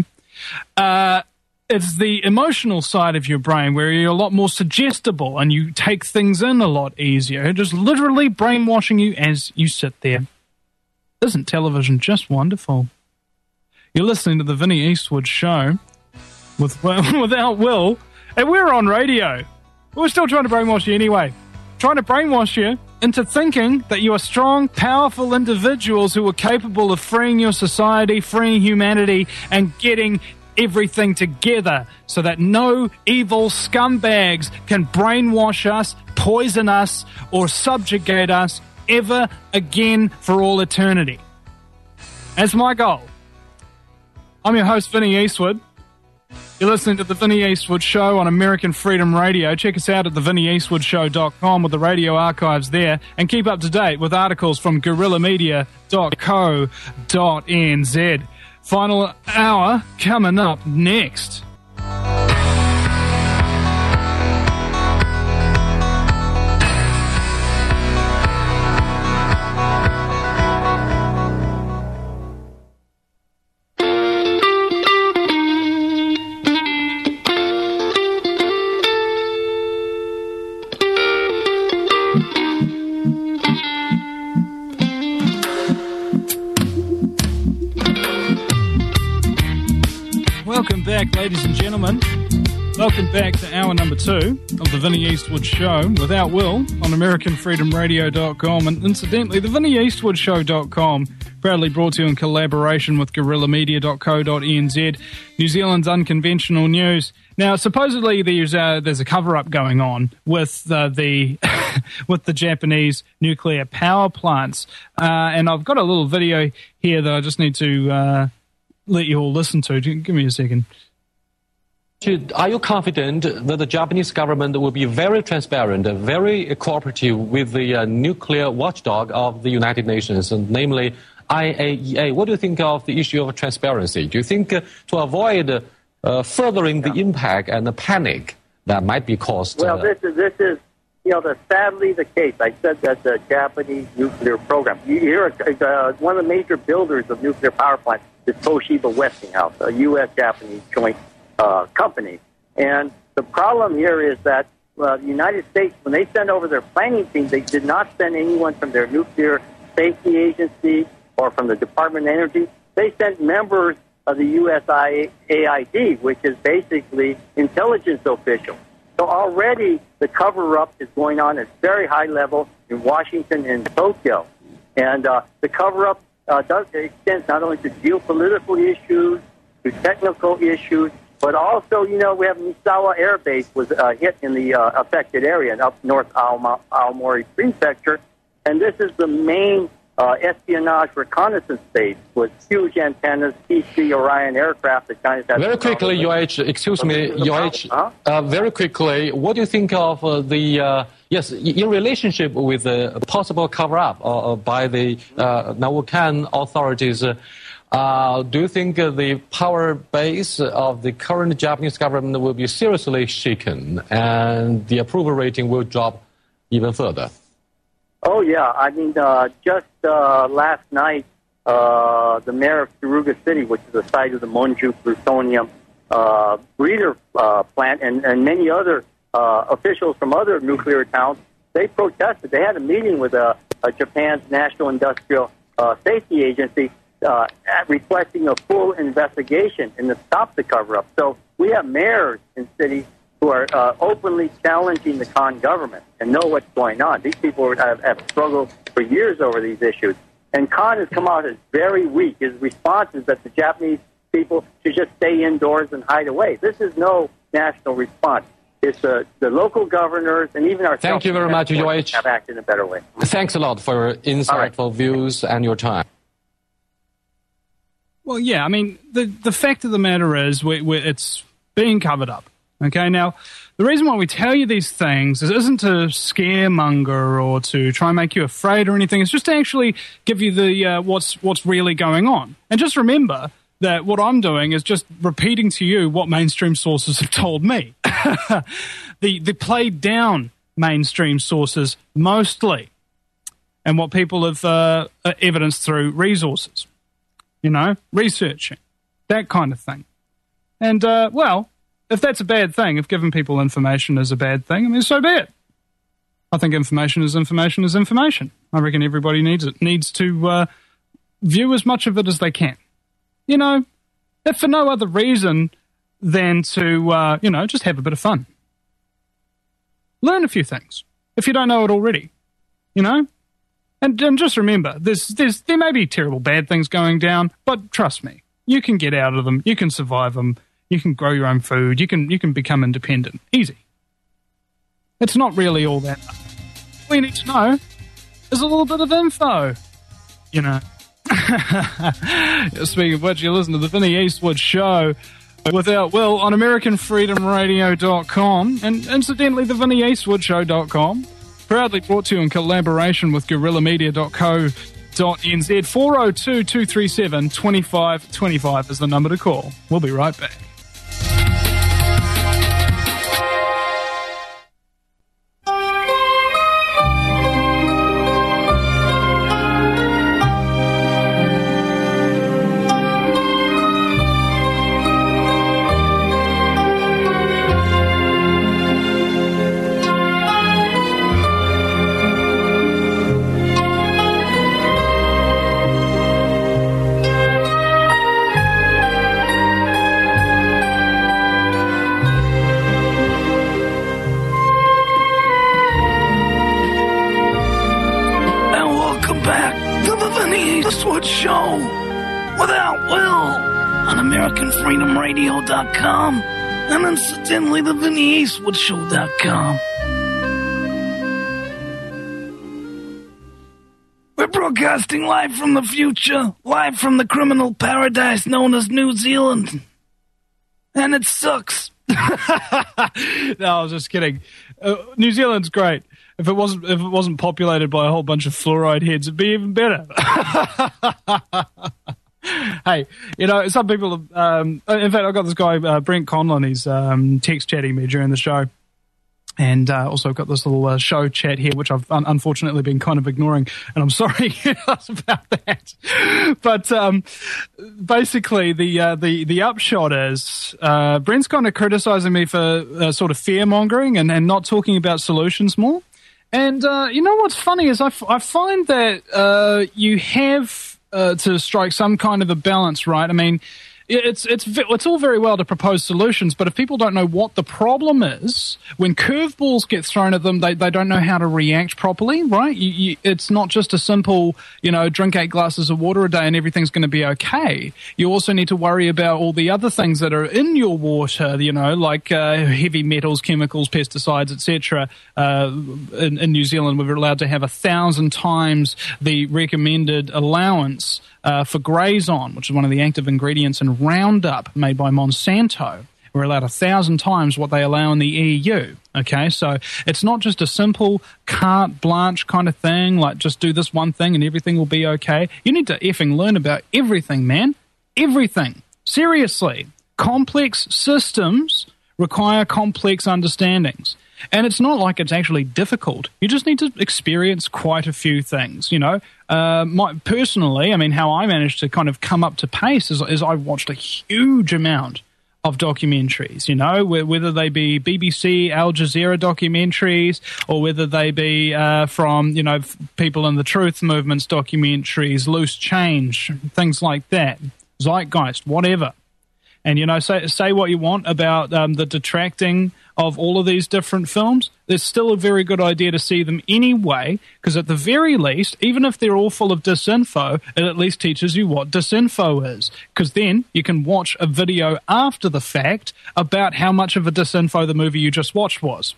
It's the emotional side of your brain where you're a lot more suggestible and you take things in a lot easier. Just literally brainwashing you as you sit there. Isn't television just wonderful? You're listening to the Vinnie Eastwood Show without Will, and we're on radio. We're still trying to brainwash you anyway. Trying to brainwash you into thinking that you are strong, powerful individuals who are capable of freeing your society, freeing humanity, and getting everything together so that no evil scumbags can brainwash us, poison us, or subjugate us ever again for all eternity. That's my goal. I'm your host, Vinny Eastwood. You're listening to The Vinny Eastwood Show on American Freedom Radio. Check us out at thevinnyeastwoodshow.com with the radio archives there, and keep up to date with articles from guerrillamedia.co.nz. Final hour coming up next. Welcome back, ladies and gentlemen. Welcome back to hour number 2 of the Vinny Eastwood Show without Will on AmericanFreedomRadio.com. And incidentally, the VinnyEastwoodShow.com proudly brought to you in collaboration with GuerrillaMedia.co.nz, New Zealand's unconventional news. Now, supposedly there's a cover-up going on with the with the Japanese nuclear power plants, and I've got a little video here that I just need to let you all listen to. Give me a second. Are you confident that the Japanese government will be very transparent, very cooperative with the nuclear watchdog of the United Nations, namely IAEA? What do you think of the issue of transparency? Do you think to avoid furthering the impact and the panic that might be caused? Well, this is sadly the case. I said that the Japanese nuclear program. You hear one of the major builders of nuclear power plants is Toshiba Westinghouse, a U.S.-Japanese joint company. And the problem here is that the United States, when they sent over their planning team, they did not send anyone from their nuclear safety agency or from the Department of Energy. They sent members of the USAID, which is basically intelligence officials. So already the cover-up is going on at very high level in Washington and Tokyo. And the cover-up extends not only to geopolitical issues, to technical issues, but also, we have Misawa Air Base was hit in the affected area in up north Aomori Prefecture, and this is the main espionage reconnaissance base with huge antennas, PC Orion aircraft that China has. Very quickly, very quickly, what do you think of in relationship with the possible cover-up by the Nawokan authorities? Do you think the power base of the current Japanese government will be seriously shaken and the approval rating will drop even further? Oh, yeah. I mean, just last night, the mayor of Suruga City, which is the site of the Monju plutonium breeder plant, and many other officials from other nuclear towns, they protested. They had a meeting with Japan's National Industrial Safety Agency requesting a full investigation and to stop the cover-up. So we have mayors in cities who are openly challenging the Khan government and know what's going on. These people have struggled for years over these issues. And Khan has come out as very weak. His response is that the Japanese people should just stay indoors and hide away. This is no national response. It's the local governors and even our Thank you very much, UH. have acted in a better way. Thanks a lot for your insightful views and your time. Well, yeah, I mean, the fact of the matter is it's being covered up. Okay, now, the reason why we tell you these things isn't to scaremonger or to try and make you afraid or anything. It's just to actually give you the what's really going on. And just remember that what I'm doing is just repeating to you what mainstream sources have told me. the played down mainstream sources mostly, and what people have evidenced through resources, researching, that kind of thing. And, if that's a bad thing, if giving people information is a bad thing, I mean, so be it. I think information is information is information. I reckon everybody needs to view as much of it as they can. If for no other reason than to, just have a bit of fun. Learn a few things, if you don't know it already, And just remember, there may be terrible bad things going down, but trust me, you can get out of them, you can survive them, You can grow your own food. You can become independent. Easy. It's not really all that. All you need to know is a little bit of info. You know. Speaking of which, you listen to the Vinny Eastwood Show without Will on AmericanFreedomRadio.com and incidentally the VinnyEastwoodShow.com. Proudly brought to you in collaboration with GuerrillaMedia.co.nz. 402-237-2525 is the number to call. We'll be right back. AmericanFreedomRadio.com and incidentally the VinnyEastwoodShow.com. We're broadcasting live from the future, live from the criminal paradise known as New Zealand. And it sucks. No, I was just kidding. New Zealand's great. If it wasn't populated by a whole bunch of fluoride heads, it'd be even better. Hey, you know, some people, in fact, I got this guy, Brent Conlon, he's text chatting me during the show. And also got this little show chat here, which I've unfortunately been kind of ignoring, and I'm sorry about that. But basically, the upshot is Brent's kind of criticizing me for sort of fear-mongering and not talking about solutions more. And you know what's funny is I find that you have to strike some kind of a balance, right? I mean, it's all very well to propose solutions, but if people don't know what the problem is, when curveballs get thrown at them, they don't know how to react properly, right? It's not just a simple, you know, drink 8 glasses of water a day and everything's going to be okay. You also need to worry about all the other things that are in your water, you know, like heavy metals, chemicals, pesticides, etc. In New Zealand, we're allowed to have 1,000 times the recommended allowance for Grazon, which is one of the active ingredients in Roundup made by Monsanto. We're allowed 1,000 times what they allow in the EU. Okay, so it's not just a simple carte blanche kind of thing, like just do this one thing and everything will be okay. You need to effing learn about everything, man. Everything. Seriously. Complex systems require complex understandings. And it's not like it's actually difficult. You just need to experience quite a few things, you know. Personally, I mean, how I managed to kind of come up to pace is I watched a huge amount of documentaries, you know, whether they be BBC, Al Jazeera documentaries, or whether they be from, you know, people in the truth movements documentaries, Loose Change, things like that, Zeitgeist, whatever. And, you know, say what you want about the detracting of all of these different films, it's still a very good idea to see them anyway, because at the very least, even if they're all full of disinfo, it at least teaches you what disinfo is, because then you can watch a video after the fact about how much of a disinfo the movie you just watched was.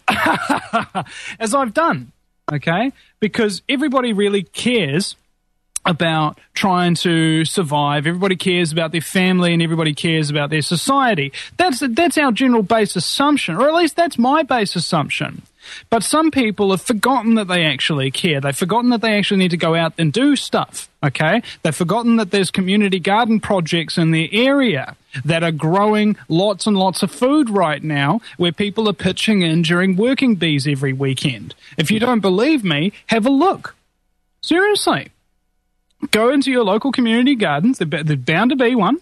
As I've done, okay? Because everybody really cares about trying to survive. Everybody cares about their family and everybody cares about their society. That's our general base assumption, or at least that's my base assumption. But some people have forgotten that they actually care. They've forgotten that they actually need to go out and do stuff, okay? They've forgotten that there's community garden projects in their area that are growing lots and lots of food right now, where people are pitching in during working bees every weekend. If you don't believe me, have a look. Seriously. Go into your local community gardens, there's bound to be one,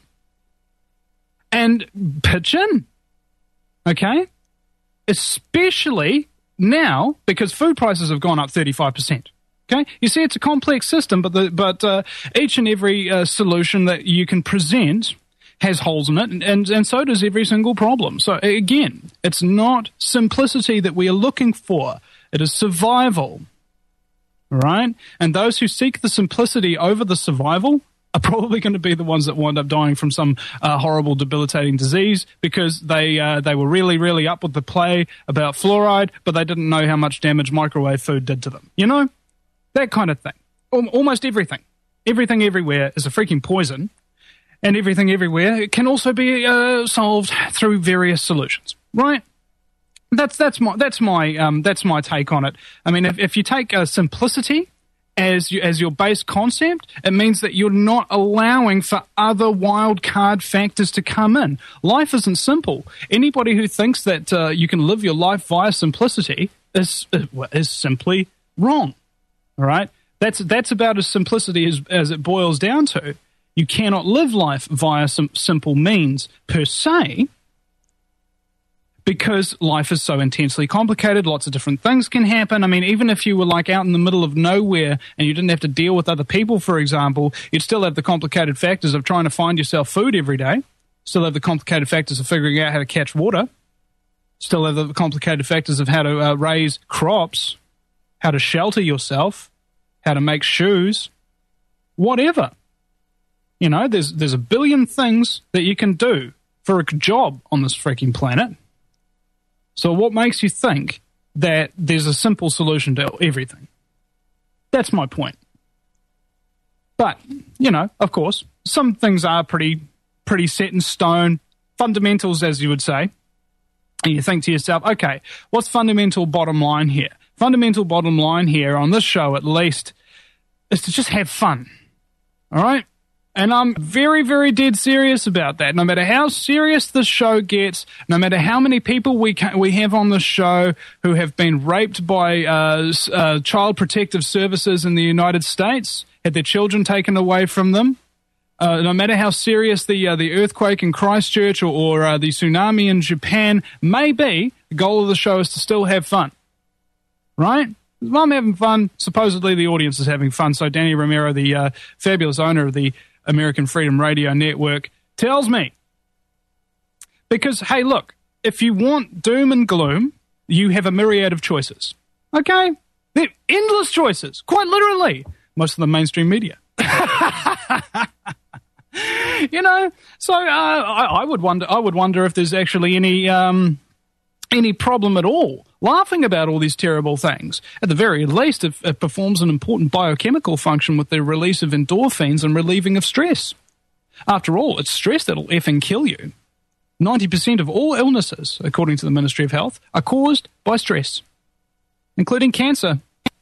and pitch in, okay? Especially now, because food prices have gone up 35%, okay? You see, it's a complex system, but each and every solution that you can present has holes in it, and so does every single problem. So again, it's not simplicity that we are looking for. It is survival. Right? And those who seek the simplicity over the survival are probably going to be the ones that wind up dying from some horrible, debilitating disease because they were really, really up with the play about fluoride, but they didn't know how much damage microwave food did to them. You know? That kind of thing. Almost everything. Everything everywhere is a freaking poison, and everything everywhere can also be solved through various solutions, right? That's my take on it. I mean, if you take simplicity as your base concept, it means that you're not allowing for other wild card factors to come in. Life isn't simple. Anybody who thinks that you can live your life via simplicity is simply wrong. All right, that's about as simplicity as it boils down to. You cannot live life via some simple means per se, because life is so intensely complicated. Lots of different things can happen. I mean, even if you were like out in the middle of nowhere and you didn't have to deal with other people, for example, you'd still have the complicated factors of trying to find yourself food every day. Still have the complicated factors of figuring out how to catch water. Still have the complicated factors of how to raise crops, how to shelter yourself, how to make shoes, whatever. You know, there's a billion things that you can do for a job on this freaking planet. So what makes you think that there's a simple solution to everything? That's my point. But, you know, of course, some things are pretty set in stone, fundamentals, as you would say. And you think to yourself, okay, what's fundamental bottom line here? Fundamental bottom line here, on this show at least, is to just have fun. All right? And I'm very, very dead serious about that. No matter how serious this show gets, no matter how many people we have on the show who have been raped by Child Protective Services in the United States, had their children taken away from them, no matter how serious the earthquake in Christchurch or the tsunami in Japan may be, the goal of the show is to still have fun. Right? If I'm having fun, supposedly the audience is having fun. So Danny Romero, the fabulous owner of the American Freedom Radio Network, tells me. Because, hey, look, if you want doom and gloom, you have a myriad of choices. Okay? They're endless choices, quite literally. Most of the mainstream media. You know, so I would wonder if there's actually any problem at all laughing about all these terrible things. At the very least, it performs an important biochemical function with the release of endorphins and relieving of stress. After all, it's stress that'll effing kill you. 90% of all illnesses, according to the Ministry of Health, are caused by stress, including cancer.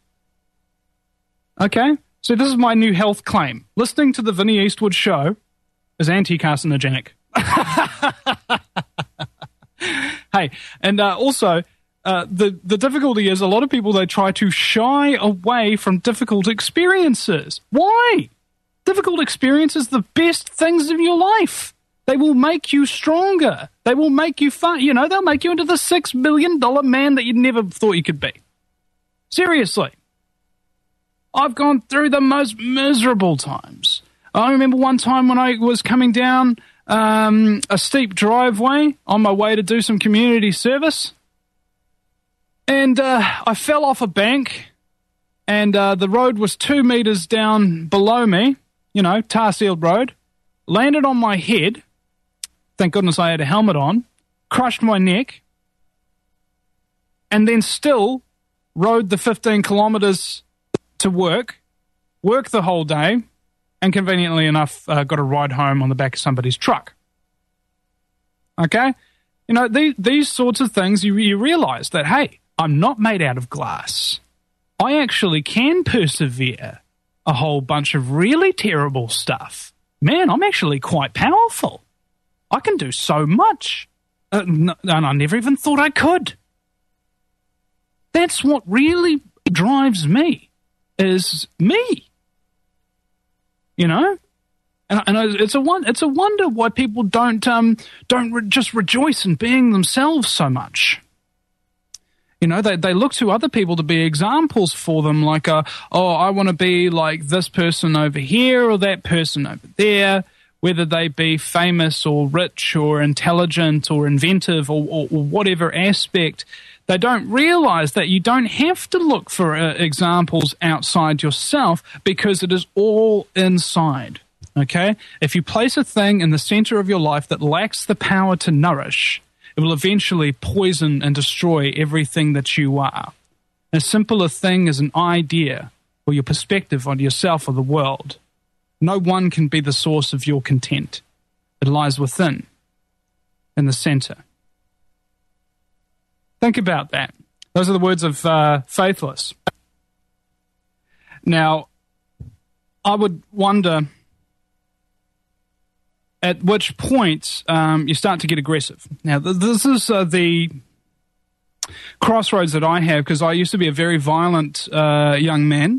Okay? So this is my new health claim. Listening to the Vinnie Eastwood show is anti-carcinogenic. Hey, and also, the difficulty is a lot of people, they try to shy away from difficult experiences. Why? Difficult experiences are the best things in your life. They will make you stronger. They will make you fun. You know, they'll make you into the $6 million man that you never thought you could be. Seriously. I've gone through the most miserable times. I remember one time when I was coming down a steep driveway on my way to do some community service, and I fell off a bank, and the road was 2 meters down below me, you know, tar-sealed road, landed on my head. Thank goodness I had a helmet on, crushed my neck, and then still rode the 15 kilometers to work the whole day, and conveniently enough, got a ride home on the back of somebody's truck. Okay? You know, these sorts of things, you realize that, hey, I'm not made out of glass. I actually can persevere a whole bunch of really terrible stuff. Man, I'm actually quite powerful. I can do so much. And I never even thought I could. That's what really drives me, is me. You know? And it's a wonder why people don't just rejoice in being themselves so much. You know, they look to other people to be examples for them, like, I want to be like this person over here or that person over there, whether they be famous or rich or intelligent or inventive or whatever aspect. They don't realize that you don't have to look for examples outside yourself, because it is all inside. okay? If you place a thing in the center of your life that lacks the power to nourish, it will eventually poison and destroy everything that you are. As simple a thing as an idea or your perspective on yourself or the world. No one can be the source of your content. It lies within, in the center. Think about that. Those are the words of Faithless. Now, I would wonder at which point you start to get aggressive. Now, this is the crossroads that I have, because I used to be a very violent young man.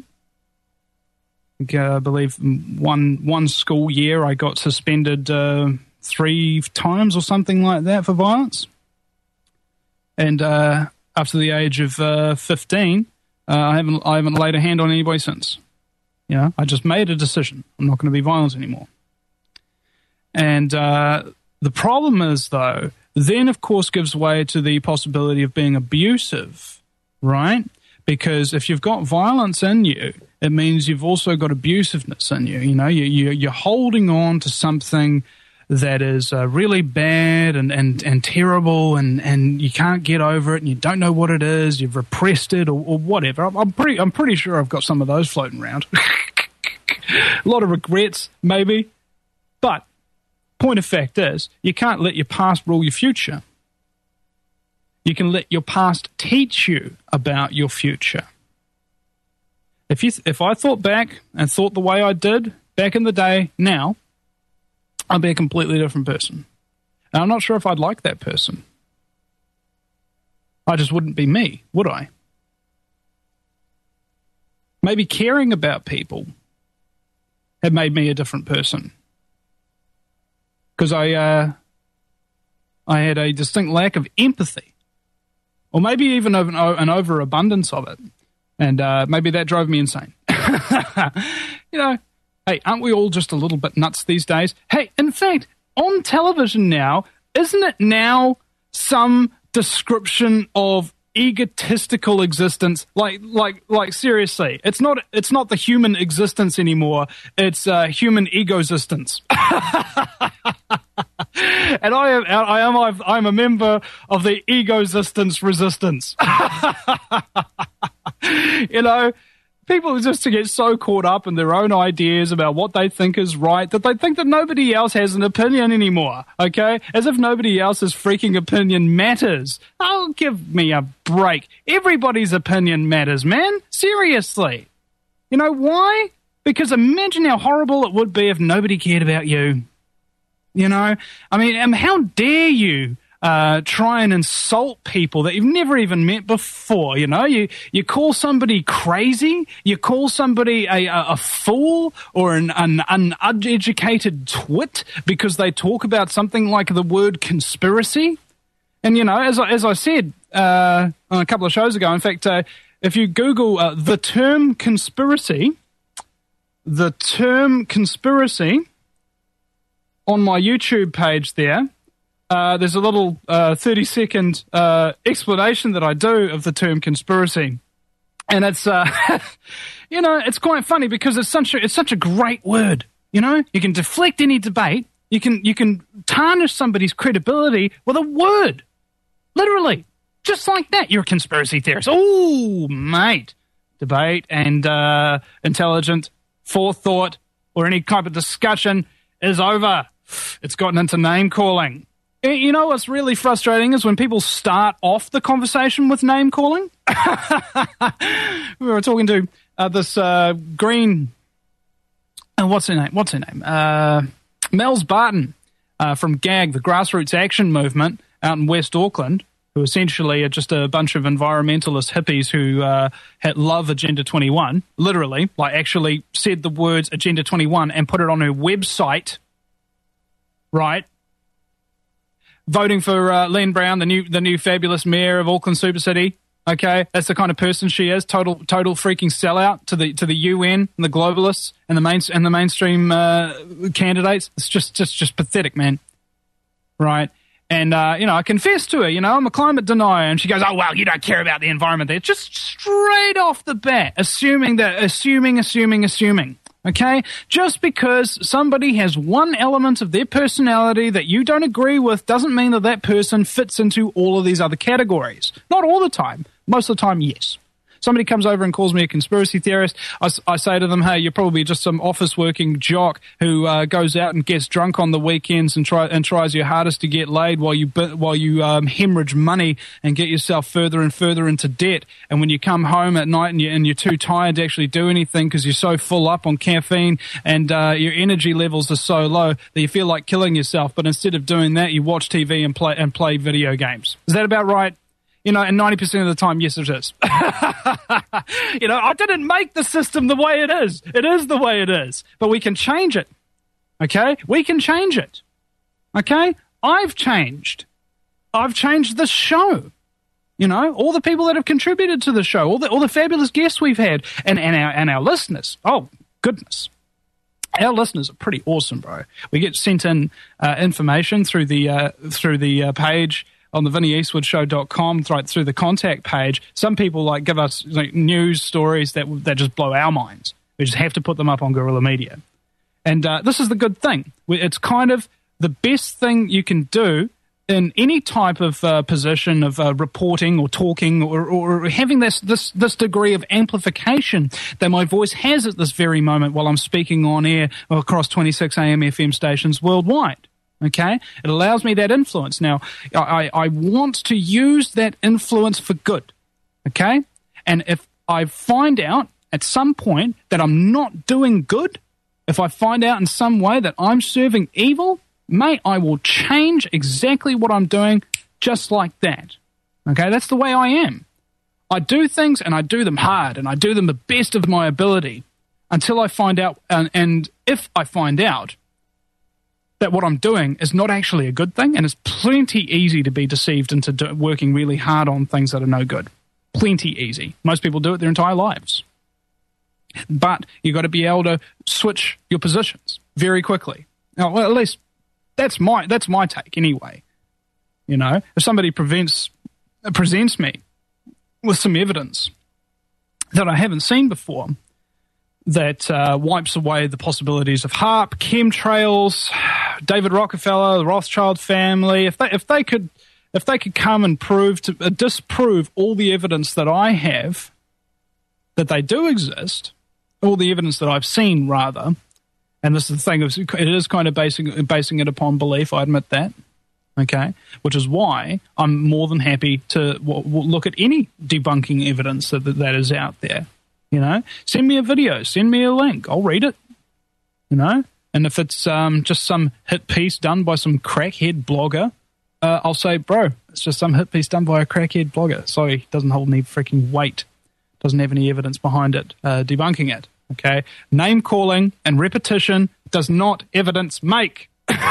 I believe one school year I got suspended 3 times or something like that for violence. And after the age of 15, I haven't laid a hand on anybody since. You know, I just made a decision. I'm not going to be violent anymore. And the problem is, though, then, of course, gives way to the possibility of being abusive, right? Because if you've got violence in you, it means you've also got abusiveness in you. You know, you're holding on to something that is really bad and terrible, and you can't get over it, and you don't know what it is. You've repressed it or whatever. I'm pretty sure I've got some of those floating around. A lot of regrets, maybe, but point of fact is, you can't let your past rule your future. You can let your past teach you about your future. If I thought back and thought the way I did back in the day, now, I'd be a completely different person. And I'm not sure if I'd like that person. I just wouldn't be me, would I? Maybe caring about people had made me a different person. Because I had a distinct lack of empathy, or maybe even an overabundance of it, and maybe that drove me insane. You know, hey, aren't we all just a little bit nuts these days? Hey, in fact, on television now, isn't it now some description of egotistical existence? Like seriously, it's not the human existence anymore. It's human egosistence. And I'm a member of the egosistence resistance. You know, people just to get so caught up in their own ideas about what they think is right that they think that nobody else has an opinion anymore, okay? As if nobody else's freaking opinion matters. Oh, give me a break. Everybody's opinion matters, man. Seriously. You know why? Because imagine how horrible it would be if nobody cared about you. You know? I mean, how dare you try and insult people that you've never even met before, you know? You call somebody crazy, you call somebody a fool or an uneducated twit because they talk about something like the word conspiracy. And, you know, as I said on a couple of shows ago, in fact, if you Google the term conspiracy on my YouTube page there's a little 30-second explanation that I do of the term conspiracy. And it's, you know, it's quite funny because it's such a great word. You know, you can deflect any debate. You can tarnish somebody's credibility with a word. Literally. Just like that. You're a conspiracy theorist. Oh, mate. Debate and intelligent forethought or any type of discussion is over. It's gotten into name calling. You know what's really frustrating is when people start off the conversation with name calling. We were talking to this green... what's her name? Mel's Barton from GAG, the Grassroots Action Movement out in West Auckland, who essentially are just a bunch of environmentalist hippies who love Agenda 21, literally, like actually said the words Agenda 21 and put it on her website, right? Voting for Len Brown, the new fabulous mayor of Auckland Super City. Okay, that's the kind of person she is. Total freaking sellout to the UN and the globalists and the mainstream candidates. It's just pathetic, man. Right? And you know, I confessed to her. You know, I'm a climate denier, and she goes, "Oh well, you don't care about the environment." There, just straight off the bat, assuming. Okay? Just because somebody has one element of their personality that you don't agree with doesn't mean that that person fits into all of these other categories. Not all the time. Most of the time, yes. Somebody comes over and calls me a conspiracy theorist. I say to them, hey, you're probably just some office-working jock who goes out and gets drunk on the weekends and tries your hardest to get laid while you hemorrhage money and get yourself further and further into debt. And when you come home at night and you're too tired to actually do anything because you're so full up on caffeine and your energy levels are so low that you feel like killing yourself. But instead of doing that, you watch TV and play video games. Is that about right? And 90% of the time, yes, it is. I didn't make the system the way it is. It is the way it is. But we can change it. Okay? We can change it. Okay? I've changed. I've changed the show. All the people that have contributed to the show, all the fabulous guests we've had, and our listeners. Oh, goodness. Our listeners are pretty awesome, bro. We get sent in information through the page on the VinnyEastwoodShow.com, right through the contact page. Some people give us news stories that just blow our minds. We just have to put them up on Guerrilla Media. And this is the good thing. It's kind of the best thing you can do in any type of position of reporting or talking or having this degree of amplification that my voice has at this very moment while I'm speaking on air across 26 AM FM stations worldwide. Okay? It allows me that influence. Now, I want to use that influence for good. Okay? And if I find out at some point that I'm not doing good, if I find out in some way that I'm serving evil, mate, I will change exactly what I'm doing just like that. Okay? That's the way I am. I do things and I do them hard and I do them the best of my ability until I find out, and if I find out that what I'm doing is not actually a good thing, and it's plenty easy to be deceived into working really hard on things that are no good. Plenty easy. Most people do it their entire lives. But you've got to be able to switch your positions very quickly. Now, well, at least that's my take anyway. If somebody presents me with some evidence that I haven't seen before, that wipes away the possibilities of HAARP, chemtrails, David Rockefeller, the Rothschild family. If they could come and disprove all the evidence that I have that they do exist, all the evidence that I've seen rather, and this is the thing, it is kind of basing it upon belief. I admit that. Okay, which is why I'm more than happy to look at any debunking evidence that is out there. Send me a video, send me a link, I'll read it. And if it's just some hit piece done by some crackhead blogger, I'll say, bro, it's just some hit piece done by a crackhead blogger. Sorry, doesn't hold any freaking weight. Doesn't have any evidence behind it, debunking it. Okay? Name calling and repetition does not evidence make.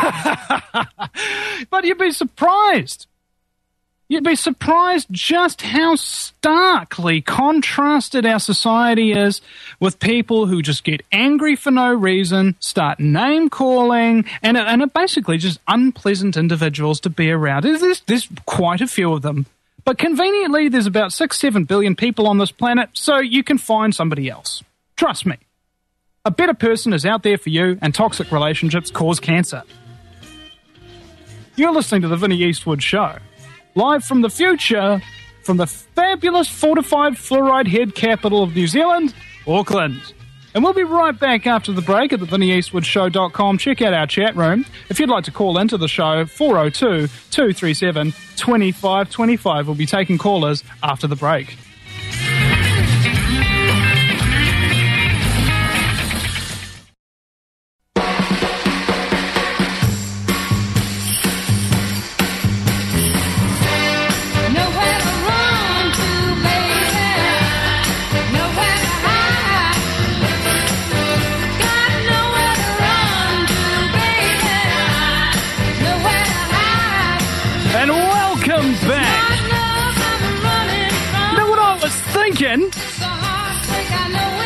But you'd be surprised. You'd be surprised just how starkly contrasted our society is with people who just get angry for no reason, start name-calling, and are basically just unpleasant individuals to be around. There's quite a few of them. But conveniently, there's about 6-7 billion people on this planet, so you can find somebody else. Trust me. A better person is out there for you, and toxic relationships cause cancer. You're listening to The Vinny Eastwood Show. Live from the future, from the fabulous fortified fluoride head capital of New Zealand, Auckland. And we'll be right back after the break at thevinnieeastwoodshow.com. Check out our chat room. If you'd like to call into the show, 402-237-2525. We'll be taking callers after the break.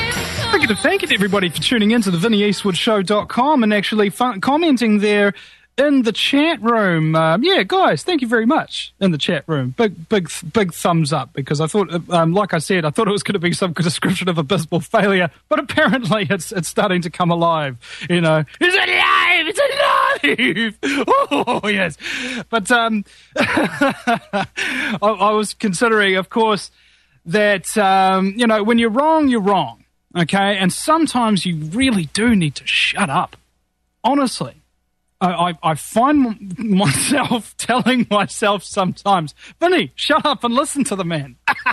Thank you to everybody for tuning in to the VinnyEastwoodShow.com and actually commenting there in the chat room. Yeah, guys, thank you very much in the chat room. Big thumbs up, because I thought, like I said, I thought it was going to be some description of abysmal failure, but apparently it's starting to come alive. You know, it's alive! It's alive! Oh, yes. But I was considering, of course, that, you know, when you're wrong, you're wrong. Okay? And sometimes you really do need to shut up. Honestly. I find myself telling myself sometimes, Vinny, shut up and listen to the man.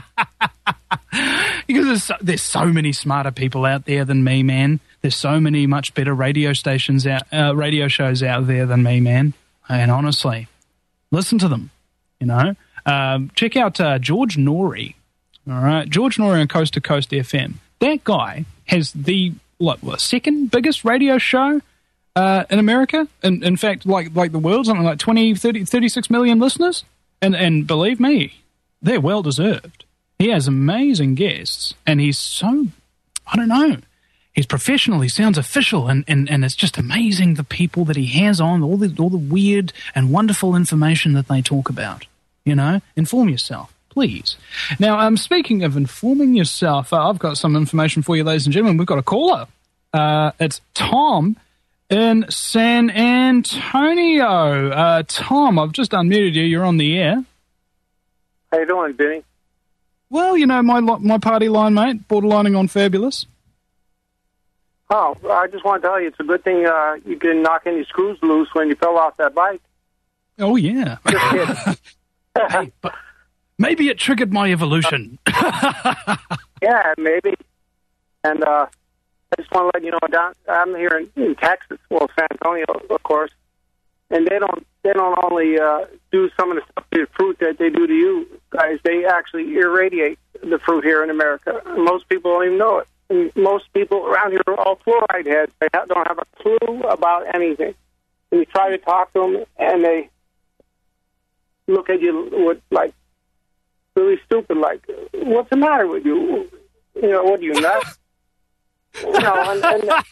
Because there's so many smarter people out there than me, man. There's so many much better radio shows out there than me, man. And honestly, listen to them, you know. Check out George Norrie, all right? George Norrie on Coast to Coast FM. That guy has the second biggest radio show in America, in fact, like the world, something like 36 million listeners. And believe me, they're well-deserved. He has amazing guests, and he's so, I don't know, he's professional, he sounds official, and it's just amazing the people that he has on, all the weird and wonderful information that they talk about. You know, inform yourself, please. Now, speaking of informing yourself, I've got some information for you, ladies and gentlemen. We've got a caller. It's Tom in San Antonio. Tom, I've just unmuted you. You're on the air. How you doing, Vinny? Well, you know, my party line, mate, borderlining on fabulous. Oh, I just want to tell you, it's a good thing you didn't knock any screws loose when you fell off that bike. Oh, yeah. Just kidding. Hey, but maybe it triggered my evolution. Yeah, maybe. And I just want to let you know, I'm here in Texas, well, San Antonio, of course, and they don't only do some of the stuff to the fruit that they do to you guys. They actually irradiate the fruit here in America. Most people don't even know it. And most people around here are all fluoride heads. They don't have a clue about anything. And you try to talk to them, and they look at you with, like, really stupid, like, what's the matter with you? You know, what are you, nuts? You know, and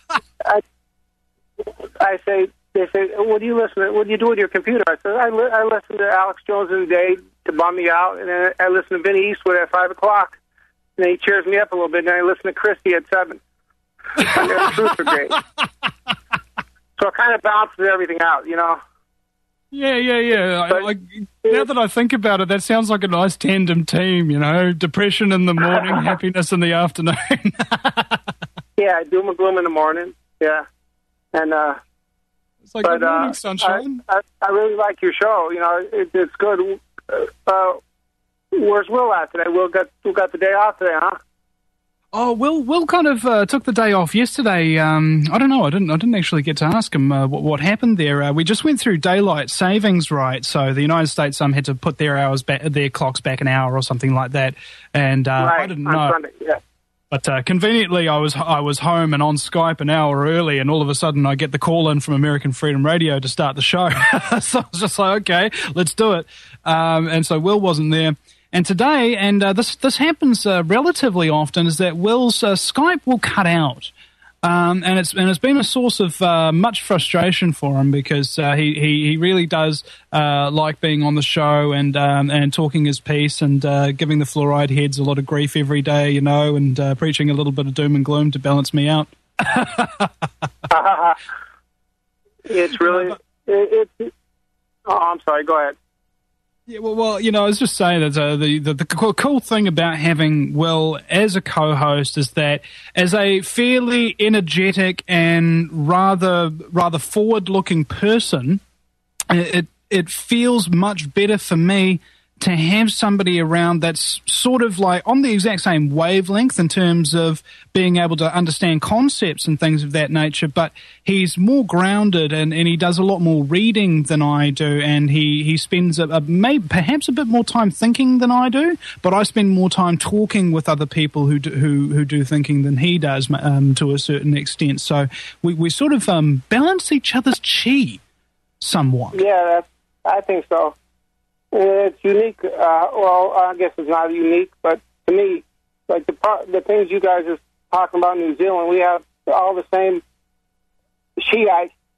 I say, they say, what do you do with your computer? I said, I listen to Alex Jones in the day to bum me out, and then I listen to Vinny Eastwood at 5 o'clock, and then he cheers me up a little bit, and then I listen to Christy at 7. And their truths are great. So it kind of balances everything out, you know? Yeah. But, now that I think about it, that sounds like a nice tandem team, you know? Depression in the morning, happiness in the afternoon. Yeah, doom and gloom in the morning, yeah. And, it's like good morning, sunshine. I really like your show. You know, it's good. Where's Will at today? Will got the day off today, huh? Oh, Will kind of took the day off yesterday. I don't know. I didn't actually get to ask him what happened there. We just went through daylight savings, right? So the United States had to put their clocks back an hour or something like that. And right, I didn't know. Sunday, yeah. But conveniently, I was home and on Skype an hour early, and all of a sudden I get the call in from American Freedom Radio to start the show. So I was just like, okay, let's do it. And so Will wasn't there. And today, and this happens relatively often, is that Will's Skype will cut out. And it's been a source of much frustration for him, because he really does like being on the show and talking his piece and giving the fluoride heads a lot of grief every day, you know, and preaching a little bit of doom and gloom to balance me out. It's really oh, I'm sorry. Go ahead. Yeah, well, you know, I was just saying that the cool thing about having Will as a co-host is that as a fairly energetic and rather forward-looking person, it feels much better for me to have somebody around that's sort of like on the exact same wavelength in terms of being able to understand concepts and things of that nature, but he's more grounded and he does a lot more reading than I do, and he spends perhaps a bit more time thinking than I do, but I spend more time talking with other people who do thinking than he does to a certain extent. So we sort of balance each other's chi somewhat. Yeah, I think so. It's unique. Well, I guess it's not unique, but to me, like the things you guys are talking about in New Zealand, we have all the same Shiite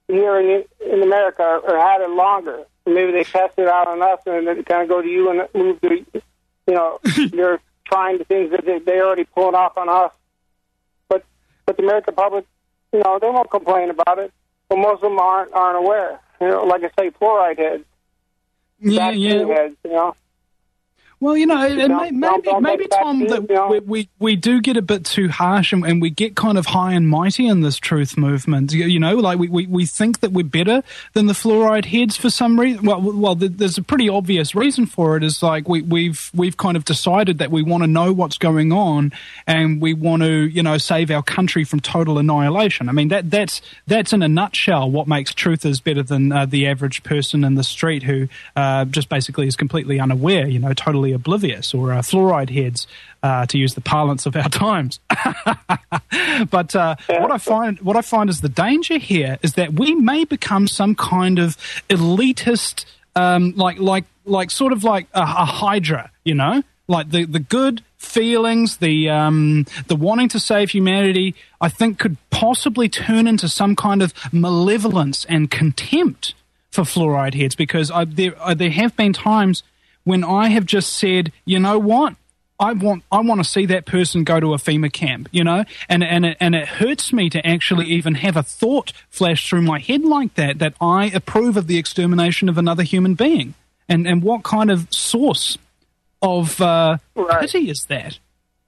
here in America or had it longer. Maybe they test it out on us and then kind of go to you and move to, they're trying the things that they already pulled off on us. But the American public, they won't complain about it. But most of them aren't aware. Like I say, fluoride heads. Yeah. Heads, Well, maybe Tom, that we do get a bit too harsh and we get kind of high and mighty in this truth movement. Like we think that we're better than the fluoride heads for some reason. Well, there's a pretty obvious reason for it. Is like we've kind of decided that we want to know what's going on and we want to save our country from total annihilation. I mean that's in a nutshell what makes truthers better than the average person in the street who just basically is completely unaware. Totally oblivious, or fluoride heads, to use the parlance of our times. But what I find is the danger here is that we may become some kind of elitist, like sort of like a hydra, like the good feelings, the wanting to save humanity, I think could possibly turn into some kind of malevolence and contempt for fluoride heads, because there have been times when I have just said, you know what, I want to see that person go to a FEMA camp, and it hurts me to actually even have a thought flash through my head like that I approve of the extermination of another human being. And what kind of source of pity is that?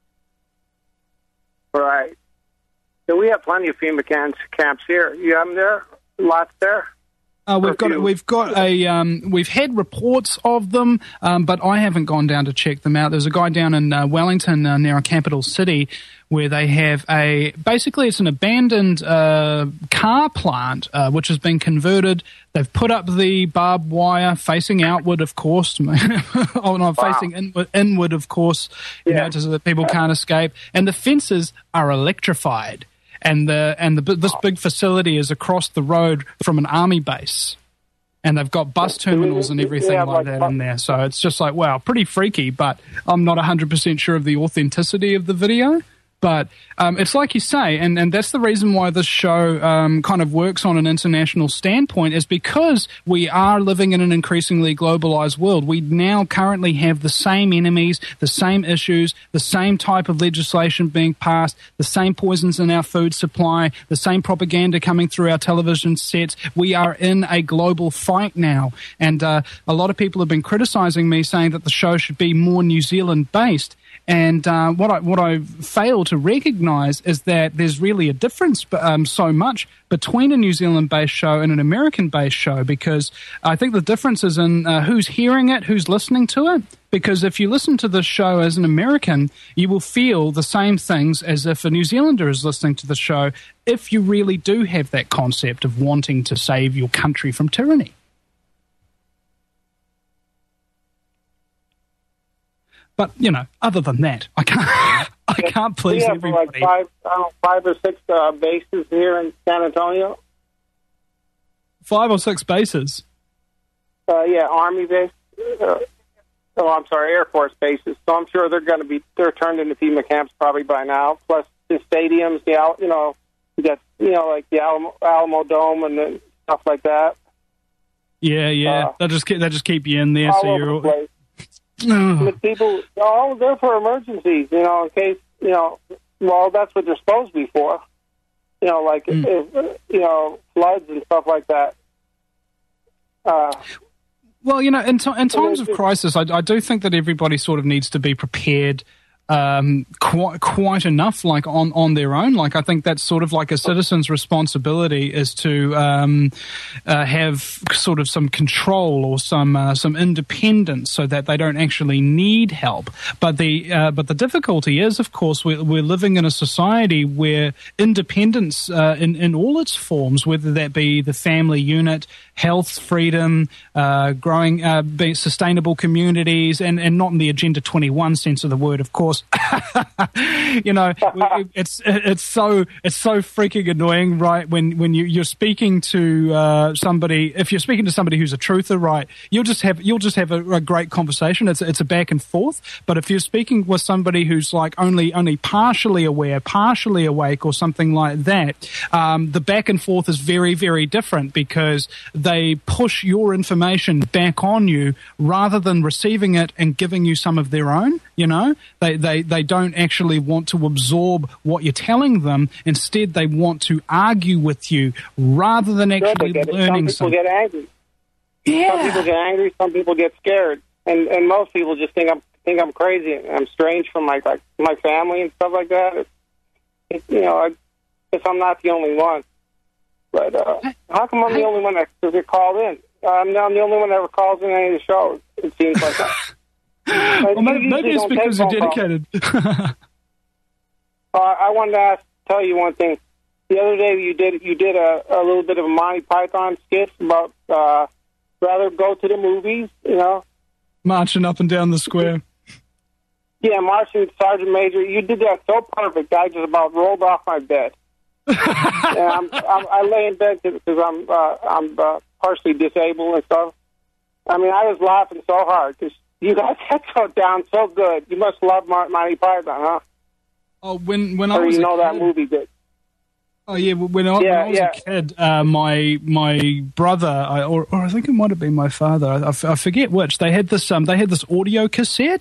Right. So we have plenty of FEMA camps here. You have them there? Lots there? We've had reports of them, but I haven't gone down to check them out. There's a guy down in Wellington, near our capital city, where they have basically it's an abandoned car plant, which has been converted. They've put up the barbed wire facing outward, of course. Facing inward, of course, so that people can't escape. And the fences are electrified. And this big facility is across the road from an army base, and they've got bus terminals and everything like that in there. So it's just like, wow, pretty freaky. But I'm not 100% sure of the authenticity of the video. But it's like you say, and that's the reason why this show kind of works on an international standpoint, is because we are living in an increasingly globalized world. We now currently have the same enemies, the same issues, the same type of legislation being passed, the same poisons in our food supply, the same propaganda coming through our television sets. We are in a global fight now. And a lot of people have been criticizing me, saying that the show should be more New Zealand-based. And what I fail to recognise is that there's really a difference so much between a New Zealand-based show and an American-based show, because I think the difference is in who's hearing it, who's listening to it. Because if you listen to this show as an American, you will feel the same things as if a New Zealander is listening to the show, if you really do have that concept of wanting to save your country from tyranny. But, other than that, I can't please everybody. We have like 5 or 6 bases here in San Antonio. 5 or 6 bases? Army base. Air Force bases. So I'm sure they're turned into FEMA camps probably by now. Plus the stadiums, you got, like the Alamo Dome and stuff like that. Yeah. They'll just keep you in there. So you're... The with people, they're for emergencies, in case, that's what they're supposed to be for. Floods and stuff like that. In times of crisis, I do think that everybody sort of needs to be prepared quite enough, like on their own. Like I think that's sort of like a citizen's responsibility is to have sort of some control or some independence, so that they don't actually need help. But the difficulty is, of course, we're living in a society where independence in all its forms, whether that be the family unit, health, freedom, growing, sustainable communities, and not in the Agenda 21 sense of the word, of course, course. You know, it's so freaking annoying, right? When you're speaking to somebody, if you're speaking to somebody who's a truther, right, you'll just have a great conversation. It's a back and forth. But if you're speaking with somebody who's like only partially aware, partially awake, or something like that, the back and forth is very, very different because they push your information back on you rather than receiving it and giving you some of their own. You know, they don't actually want to absorb what you're telling them. Instead, they want to argue with you rather than actually learning something. Some people get angry. Yeah. Some people get angry. Some people get scared, and most people just think I'm crazy and I'm strange from my family and stuff like that. You know, I guess I'm not the only one. But how come I'm the only one that gets called in? I'm the only one that ever calls in any of the shows. It seems like that. Well, maybe it's because you're dedicated. I wanted to tell you one thing. The other day you did a little bit of a Monty Python skit about rather go to the movies, you know, marching up and down the square. Yeah, marching Sergeant Major. You did that so perfect. I just about rolled off my bed. And I lay in bed because I'm partially disabled and stuff. I mean, I was laughing so hard because you got that so down so good. You must love Monty Python, huh? Oh, when I or was you know that kid, movie good. Oh yeah, when I was a kid, my brother, or I think it might have been my father, I forget which. They had this audio cassette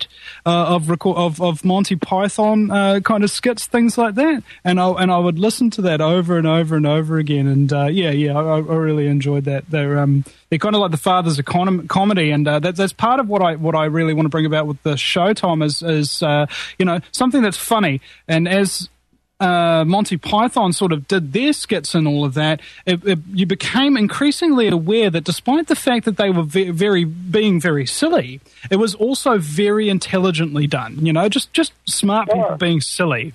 of Monty Python kind of skits, things like that, and I would listen to that over and over and over again. And I really enjoyed that. They're kind of like the father's comedy, and that's part of what I really want to bring about with the show, Tom, is something that's funny. And as Monty Python sort of did their skits and all of that, you became increasingly aware that despite the fact that they were being very silly, it was also very intelligently done. You know, just smart people being silly.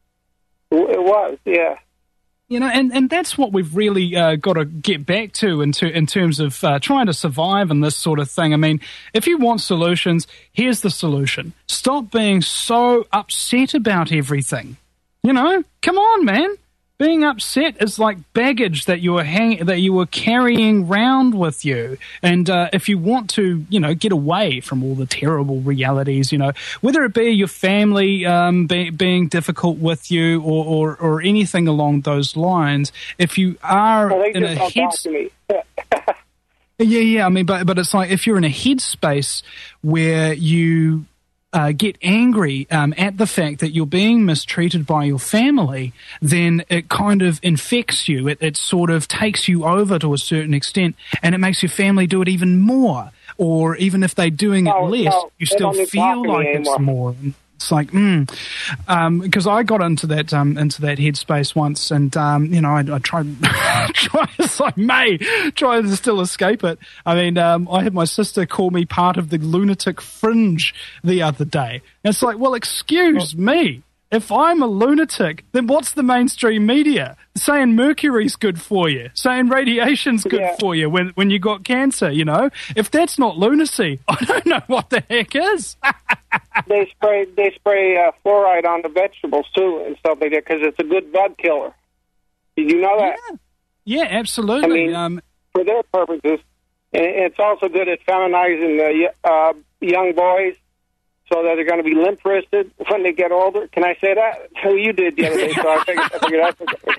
It was, yeah. You know, and that's what we've really got to get back to in terms of trying to survive in this sort of thing. I mean, if you want solutions, here's the solution. Stop being so upset about everything. You know, come on, man. Being upset is like baggage that you were carrying round with you. And if you want to, get away from all the terrible realities, whether it be your family being difficult with you or anything along those lines, if you are in a headspace. Yeah. I mean, but it's like if you're in a headspace where you get angry at the fact that you're being mistreated by your family, then it kind of infects you. It sort of takes you over to a certain extent, and it makes your family do it even more. Or even if they're doing it less, you still feel like it's more. It's like, because I got into that headspace once, and I tried as I may try to still escape it. I mean, I had my sister call me part of the lunatic fringe the other day. And it's like, well, excuse me. If I'm a lunatic, then what's the mainstream media saying? Mercury's good for you, saying radiation's good for you when you got cancer. If that's not lunacy, I don't know what the heck is. They spray fluoride on the vegetables too and stuff like that because it's a good bug killer. Did you know that? Yeah, absolutely. I mean, for their purposes, and it's also good at feminizing the young boys, so that they're going to be limp-wristed when they get older. Can I say that? Well, you did the other day, so I figured that's okay.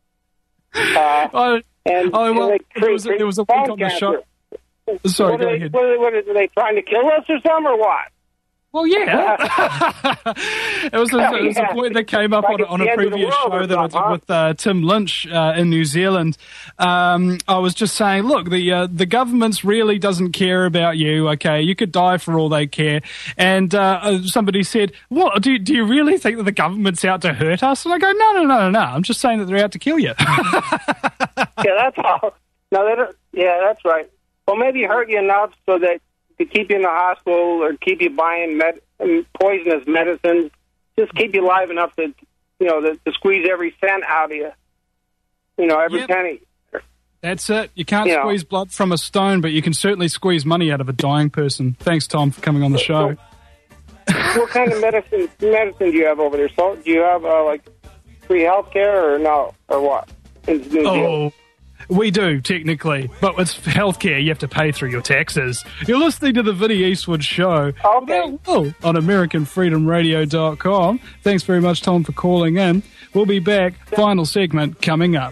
There was a week on the show. Sorry, go ahead. Are they trying to kill us or something, or what? Well, yeah. It was a point that came up on a previous show that I did with Tim Lynch in New Zealand. I was just saying, look, the government really doesn't care about you, okay? You could die for all they care. And somebody said, what, do you really think that the government's out to hurt us? And I go, no. I'm just saying that they're out to kill you. Yeah, that's all. No, they don't. Yeah, that's right. Well, maybe hurt you enough so that to keep you in the hospital or keep you buying poisonous medicines, just keep you alive enough to squeeze every cent out of you, every penny. That's it. You can't squeeze blood from a stone, but you can certainly squeeze money out of a dying person. Thanks, Tom, for coming on the show. What kind of medicine do you have over there? So, do you have like free health care or no, or what? In New Zealand? We do, technically, but it's healthcare. You have to pay through your taxes. You're listening to the Vinny Eastwood Show on AmericanFreedomRadio.com. Thanks very much, Tom, for calling in. We'll be back. Final segment coming up.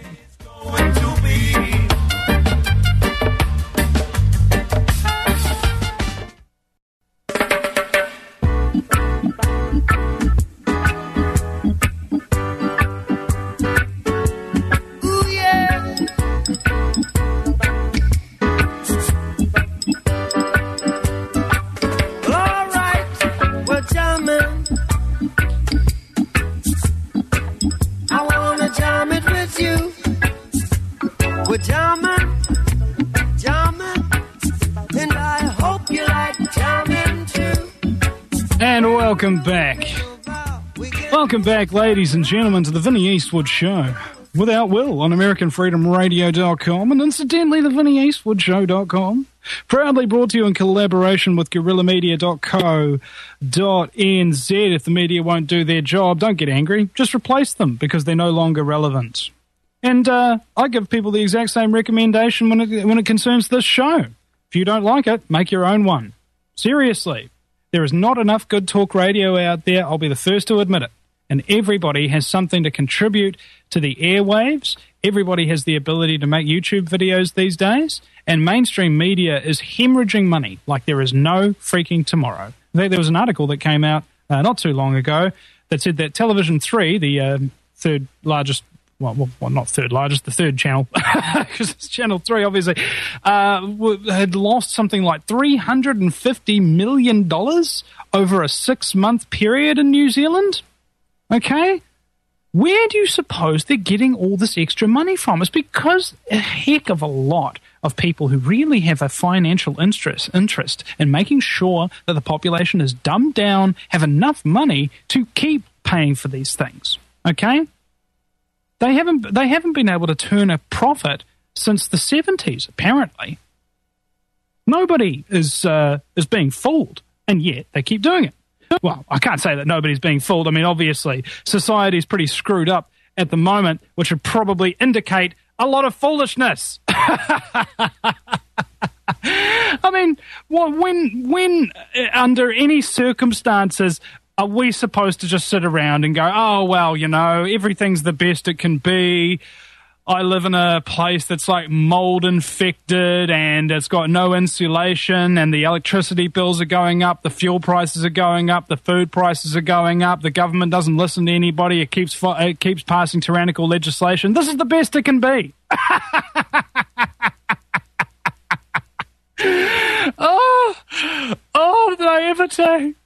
And welcome back. Welcome back, ladies and gentlemen, to the Vinny Eastwood Show. Without Will on AmericanFreedomRadio.com and incidentally the VinnyEastwoodShow.com. Proudly brought to you in collaboration with GuerrillaMedia.co.nz. If the media won't do their job, don't get angry. Just replace them because they're no longer relevant. And I give people the exact same recommendation when it concerns this show. If you don't like it, make your own one. Seriously. There is not enough good talk radio out there. I'll be the first to admit it. And everybody has something to contribute to the airwaves. Everybody has the ability to make YouTube videos these days. And mainstream media is hemorrhaging money like there is no freaking tomorrow. There was an article that came out not too long ago that said that Television 3, the third largest, well, not third largest, the third channel, because it's Channel 3, obviously, had lost something like $350 million over a 6-month period in New Zealand. Okay? Where do you suppose they're getting all this extra money from? It's because a heck of a lot of people who really have a financial interest in making sure that the population is dumbed down, have enough money to keep paying for these things. Okay? They haven't been able to turn a profit since the 70s, apparently. Nobody is being fooled, and yet they keep doing it. Well, I can't say that nobody's being fooled. I mean, obviously, society's pretty screwed up at the moment, which would probably indicate a lot of foolishness. I mean, when under any circumstances are we supposed to just sit around and go, oh, well, you know, everything's the best it can be. I live in a place that's like mold infected and it's got no insulation and the electricity bills are going up, the fuel prices are going up, the food prices are going up, the government doesn't listen to anybody, it keeps passing tyrannical legislation. This is the best it can be. Oh, did I ever say?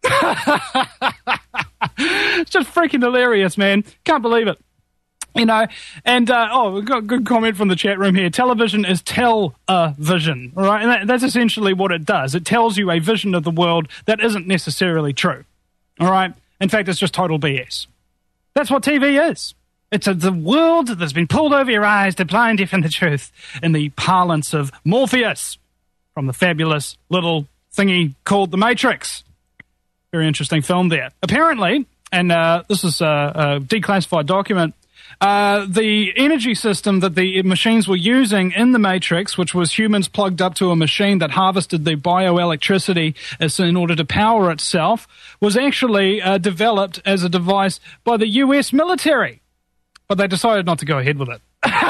It's just freaking hilarious, man. Can't believe it. You know, and, we've got a good comment from the chat room here. Television is tell-a-vision, all right? And that's essentially what it does. It tells you a vision of the world that isn't necessarily true, all right? In fact, it's just total BS. That's what TV is. It's the world that's been pulled over your eyes to blind you from the truth in the parlance of Morpheus from the fabulous little thingy called The Matrix. Very interesting film there. Apparently, and this is a declassified document, the energy system that the machines were using in the Matrix, which was humans plugged up to a machine that harvested the bioelectricity in order to power itself, was actually developed as a device by the US military. But they decided not to go ahead with it.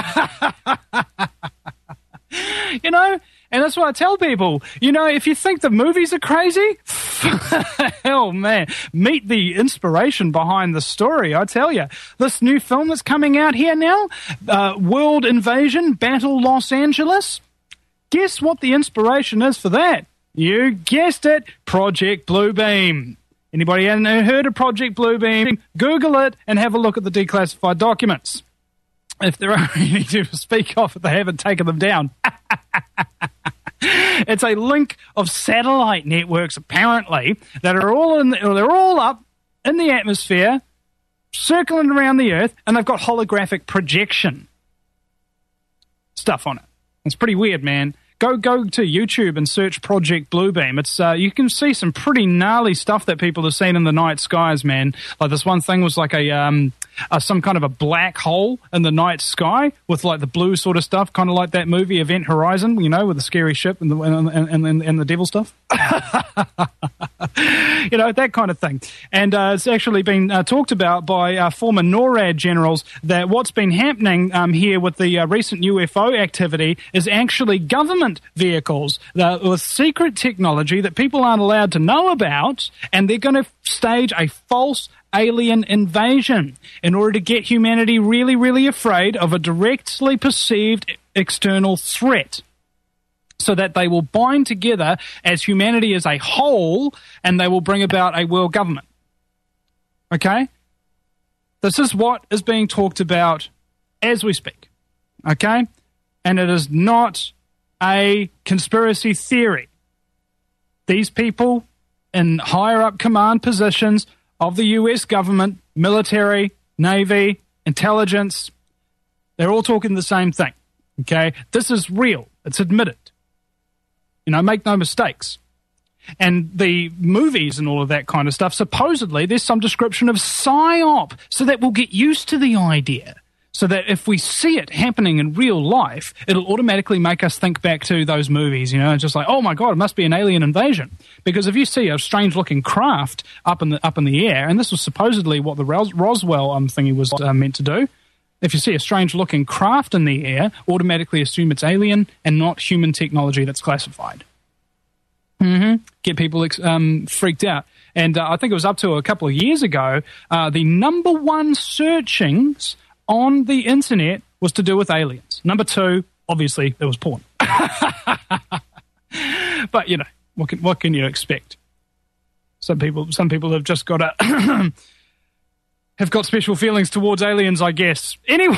You know? And that's what I tell people. You know, if you think the movies are crazy, hell, man, meet the inspiration behind the story, I tell you. This new film that's coming out here now, World Invasion, Battle Los Angeles. Guess what the inspiration is for that? You guessed it, Project Bluebeam. Anybody heard of Project Bluebeam? Google it and have a look at the declassified documents. If there are any to speak of, if they haven't taken them down. It's a link of satellite networks, apparently, that are they're all up in the atmosphere, circling around the Earth, and they've got holographic projection stuff on it. It's pretty weird, man. Go to YouTube and search Project Bluebeam. It's you can see some pretty gnarly stuff that people have seen in the night skies, man. Like this one thing was like some kind of a black hole in the night sky with like the blue sort of stuff, kind of like that movie Event Horizon, you know, with the scary ship and the devil stuff. You know, that kind of thing. And it's actually been talked about by former NORAD generals that what's been happening here with the recent UFO activity is actually government vehicles with secret technology that people aren't allowed to know about, and they're going to stage a false alien invasion in order to get humanity really, really afraid of a directly perceived external threat, so that they will bind together as humanity as a whole and they will bring about a world government. Okay? This is what is being talked about as we speak. Okay? And it is not a conspiracy theory. These people in higher up command positions of the US government, military, Navy, intelligence, they're all talking the same thing. Okay? This is real. It's admitted. You know, make no mistakes. And the movies and all of that kind of stuff, supposedly there's some description of PSYOP, so that we'll get used to the idea. So that if we see it happening in real life, it'll automatically make us think back to those movies, you know, just like, oh my God, it must be an alien invasion. Because if you see a strange-looking craft up in the air, and this was supposedly what the Roswell thingy was meant to do, if you see a strange-looking craft in the air, automatically assume it's alien and not human technology that's classified. Get people freaked out. And I think it was up to a couple of years ago, the number one searchings on the internet was to do with aliens. Number two, obviously, there was porn. But, you know, what can you expect? Some people have just got a... have got special feelings towards aliens, I guess. Anyway.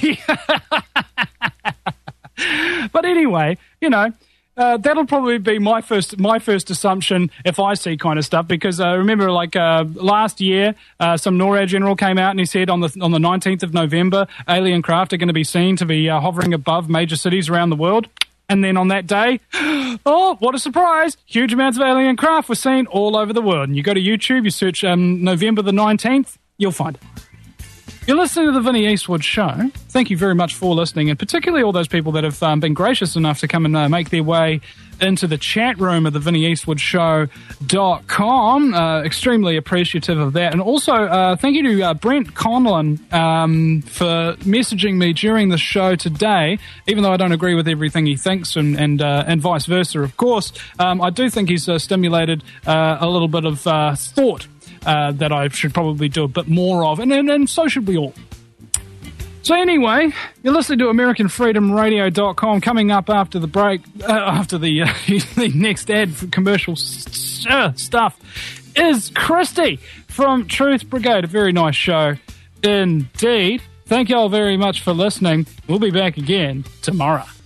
But anyway, you know, that'll probably be my first assumption if I see kind of stuff, because I remember like last year some NORAD general came out and he said on the 19th of November alien craft are going to be seen to be hovering above major cities around the world. And then on that day, oh, what a surprise, huge amounts of alien craft were seen all over the world. And you go to YouTube, you search November the 19th, you'll find it. You're listening to the Vinnie Eastwood Show. Thank you very much for listening, and particularly all those people that have been gracious enough to come and make their way into the chat room of the VinnieEastwoodShow.com. Extremely appreciative of that. And also, thank you to Brent Conlon for messaging me during the show today, even though I don't agree with everything he thinks and vice versa, of course. I do think he's stimulated a little bit of thought that I should probably do a bit more of, and so should we all. So anyway, you're listening to AmericanFreedomRadio.com. Coming up after the break, after the next ad for commercial stuff, is Christy from Truth Brigade. A very nice show indeed. Thank you all very much for listening. We'll be back again tomorrow.